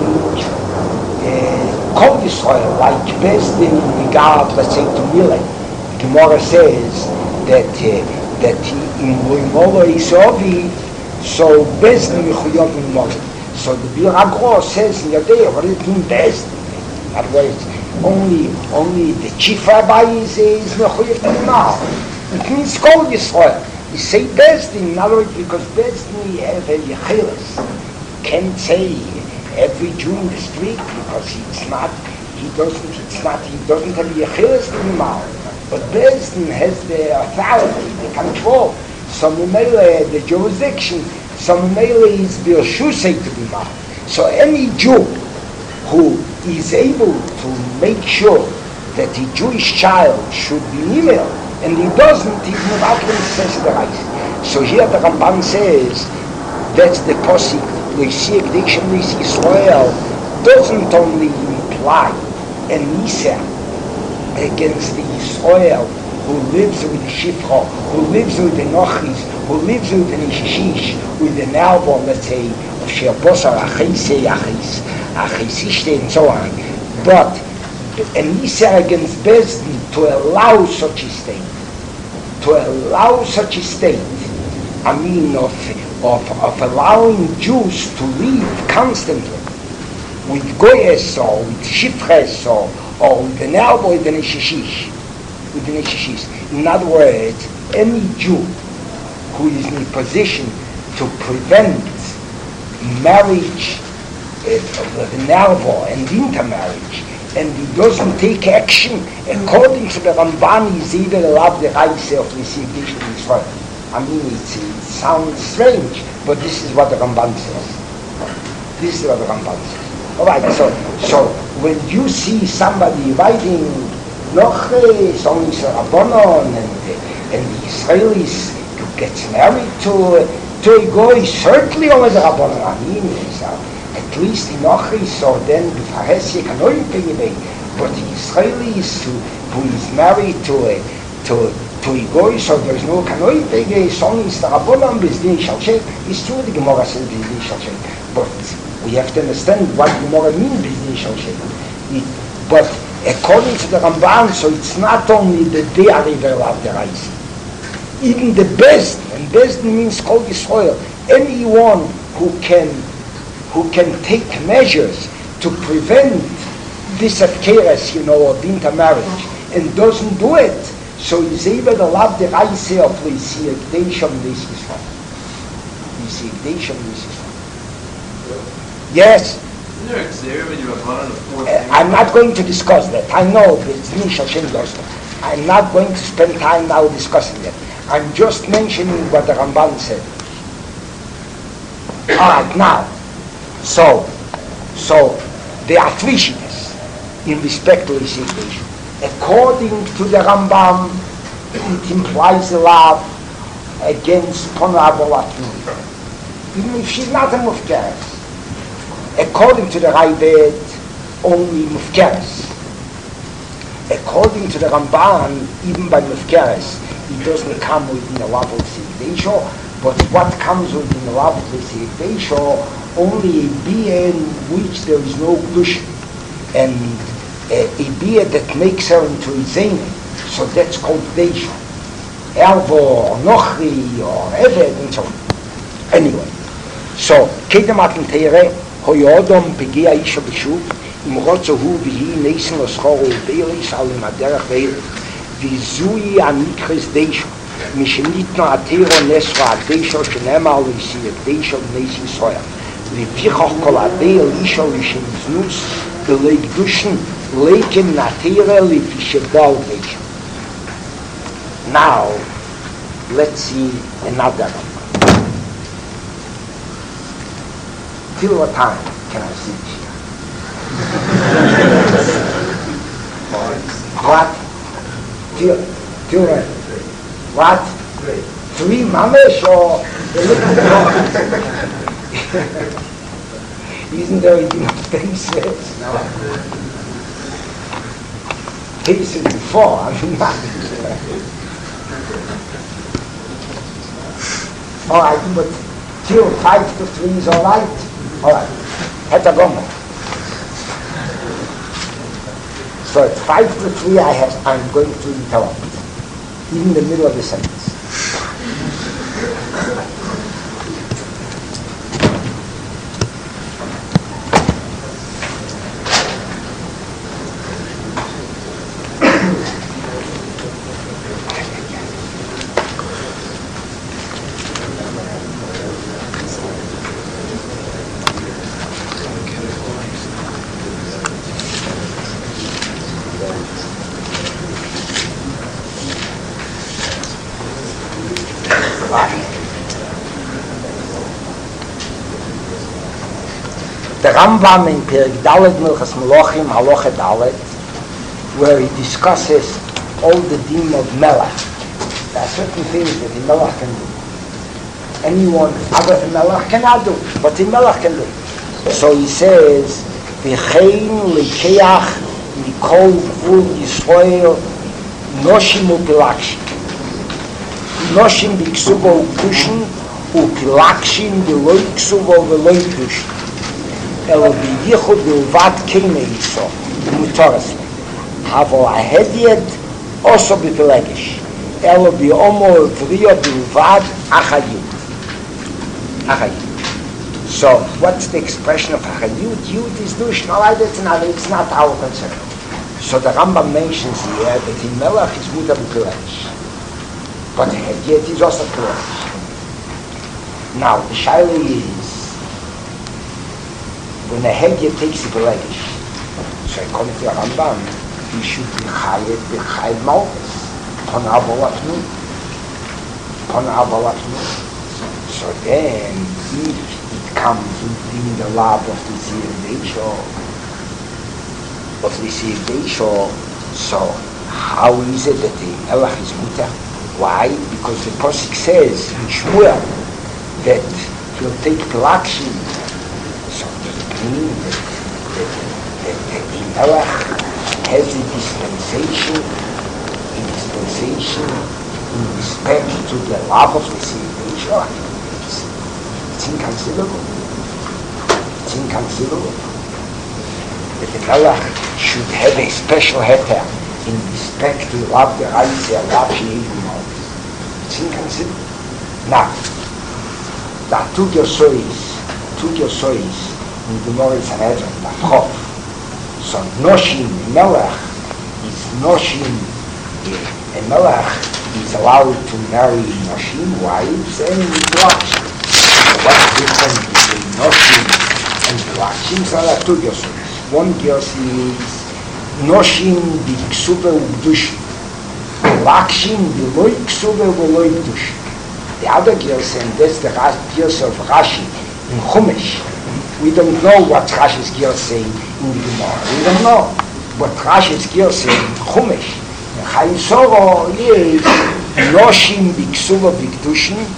Kol Yisrael, like Bezdin in regard, let's say, to Millet. Gemara says that in Loimolo Isovi, so Bezdin Mechuyov in Molet. So the Bir Agro says in Yadea, what does it mean Bezdin? In other words, only the chief rabbi is Mechuyov in Molet. It means Kol Yisrael. You say Bezdin, in other words, because Bezdin have a Yechilas. Can't say every Jew in the street because he doesn't have Yechilas in the mouth. But Bezdin has the authority, the control. Some Mele, the jurisdiction, some Mele is Birshusei to be mouth. So any Jew who is able to make sure that the Jewish child should be emailed, and he doesn't, he's not necessary. So here the Ramban says, that's the posik, Loisiyek Deisham Nis Yisrael, doesn't only imply a Nisa against the Yisrael who lives with the Shifra, who lives with the Nochis, who lives with the Nishishish, with the Nalbo, let's say, of Sherbosar, Acheise, Acheisishte, and so on. But a Nisa against Bezdin to allow such a state. I mean, of allowing Jews to live constantly with Goyes or with Shifres or with the Nalbo, with the Nishishish. In other words, any Jew who is in a position to prevent marriage, the Nalbo and intermarriage, and he doesn't take action according to the Ramban, he's even allowed the Reise of the Yisrael in Israel. I mean, it sounds strange, but this is what the Ramban says. Alright, so when you see somebody writing Noches, only Rabbanon, and the Israelis gets married to a guy, certainly only the Rabbanon, I mean, at least in Noches, so then B'Faresye can only pay away. But the Israelis who is married to a goy, so there's no kanoi pege, song is the Rabbanon, Bezdin Shalshem. It's true the Gemara says Bezdin Shalshem, but we have to understand what Gemara means Bezdin Shalshem. But according to the Ramban, so it's not only the they are allowed the Reise. Even the Bezdin, and Bezdin means Kol Yisrael, anyone who can take measures to prevent this Afkeres, of intermarriage, and doesn't do it, so he's able to love the Reise of Lisiyek Deisham Nis Yisrael. Yes? I'm not going to discuss that. I know it's Nish Hashem does that. I'm not going to spend time now discussing that. I'm just mentioning what the Ramban said. Alright, now. So there are three shittas in respect to this situation. According to the Rambam, it implies a love against Ponavalatnu. even if she's not a mufkeres. According to the Raibet, only mufkeres. According to the Ramban, even by mufkeres, it doesn't come within the level of Seifeisho, but what comes within the level of Seifeisho, only a bia in which there is no Kedusha, and a bia that makes her into a Zayin, so that's called Deisha. Ervo, or Nochri, or Eved, and so on. Anyway, so, Kedem Atan Teire, Hoyodom Pegia Isha B'Shuv, Im Rotzohu V'hi Neisen Oschoro U'Beiris Al Im Aderech Ve'ir, V'Zui Amikris Deisha, Mishenitno Atero Nesro Adeisha, Shenemar L'Isi Adeisha V'Neis Yisroya, V'Vichoch Kol Adeil Isha L'Shem Znus, V'Leik Dushen, Leiken Natera L'Fishebal Deisha. Now, let's see another one. Till what time can I sit here? What? Till when? What? 3 mamesh or a little more? Isn't there enough cases? No. Cases before, I mean not. All right, but till 5 to 3 is all right. All right, Hetagomo. So at 5 to 3 I'm going to interrupt, in the middle of the sentence. The Rambam in Perek Dalet Milchas Melochim Halacha Dalet, where he discusses all the din of Melech. There are certain things that the Melech can do. Anyone other than Melech cannot do, but the Melech can do. So he says, V'chein lekeach mikol gvul Yisrael noshim u'pilakshim. Noshim b'ksubo u'kdushin u'pilakshim v'loi ksubo v'loi kdushin. אלא בייחוד בלבד קיימה איסו, ומותרס לי. אבל ההדיית also בפלגש, אלא באומו ובריאו בלבד אחריות. So, what's the expression of אחריות? Yud is Dush, no, it's not our concern. So the Rambam mentions here that in Melech is Muta b'pelagsh. But Hediyet is also pelagsh. Now, the Shaila is, when a Hediyet takes the pelagsh, so according to the Rambam, he should be Chayed Malchus, Pon Avalachnu. So then, if it comes within the lab of the Siyah Beisho, so how is it that the Melech is Muta? Why? Because the Pasuk says in Shmuel that he'll take Pelakshim. So does it mean that the Melech has a dispensation in respect to the love of the Siyah Beisho? It's inconceivable. That the Melech should have a special heter in respect to love the rights and love she it's inconceivable. Now, the Tugya Sois in the Gemara Sanhedrin, the Chof. So Noshim Melech is Noshim, a Melech is allowed to marry Noshim wives and Plakshim. What's different between Noshim and Plakshim? So there are two Gersos. One Gersi is Noshim b'ksuba u'kdushin. Plakshim b'loi ksuba v'loi kdushin. The other Gersi, and that's the Gersi of Rashi in Chumash. We don't know what Rashi's Gersi in the Gemara. We don't know. But Rashi's Gersi in Chumash, in Chaim Soro, is Noshim b'ksuba b'kdushin.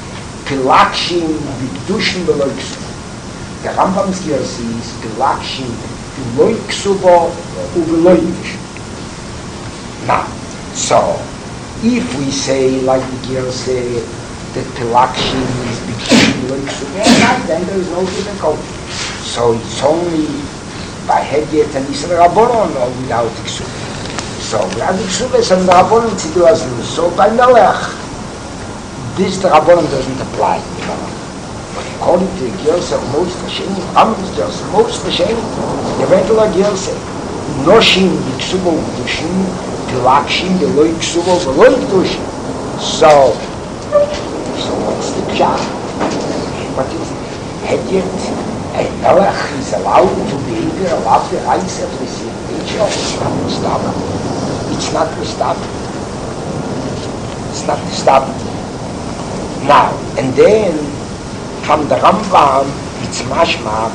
Pilakshim Bikdushin Beloiksubo. Der Rambam's Gersi ist Pilakshim Beloiksubo Ubeloiksubo. Now, so, if we say, like the Gersi, that Pilakshim is Bikdushin Beloiksubo, then there is no difficulty. So it's only by Hedyet and Yisrael Rabbanon or without Iksuba. So without Iksuba, some Rabbanon to do as well. So by Melech, this the Rabbanon doesn't apply. But according to the Gersa, most Hashem, Rambam's Gersa, most Hashem, the regular Gersa, Noshim Iksuba Udushin, Pilakshim, Velo Iksuba, Velo Ikdushin. So what's the pshat? What is Hedyet? And Melech is allowed to be allowed to rise at the same age. Stop. It's not to stop. It's not to stop. Now, and then from the Rambam, it's mashma.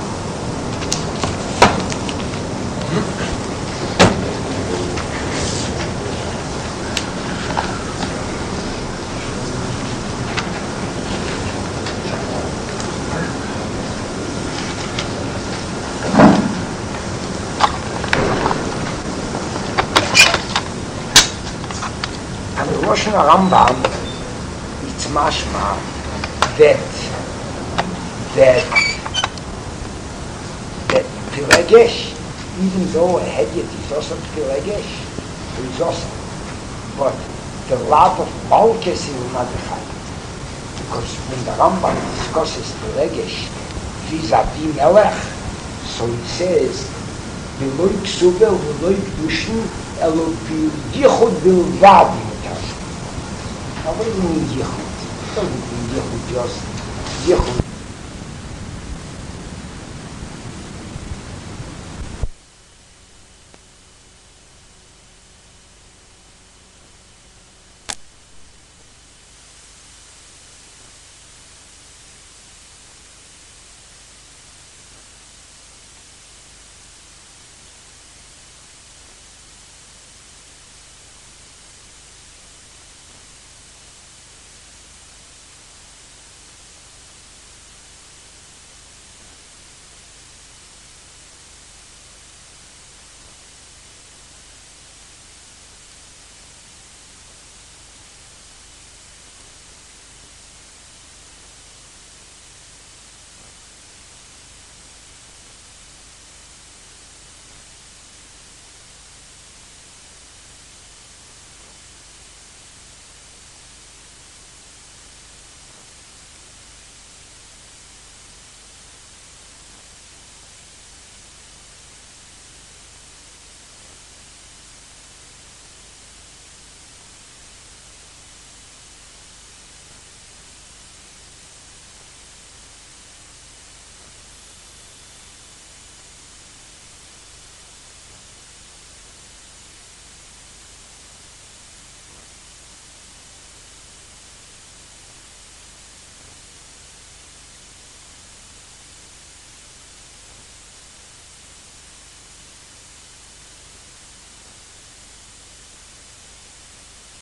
Rambam, it's mashma that Pilegesh, even though a Hedyet is also Pilegesh, is also, but the love of Balkes is not the high. Because when the Rambam discusses Pilegesh vis-a-vis Melech, so he says, Veloik Subel, Veloik Dushin, Elo Yichud Bilvad. What do you mean Yichud? It doesn't mean Yichud, just Yichud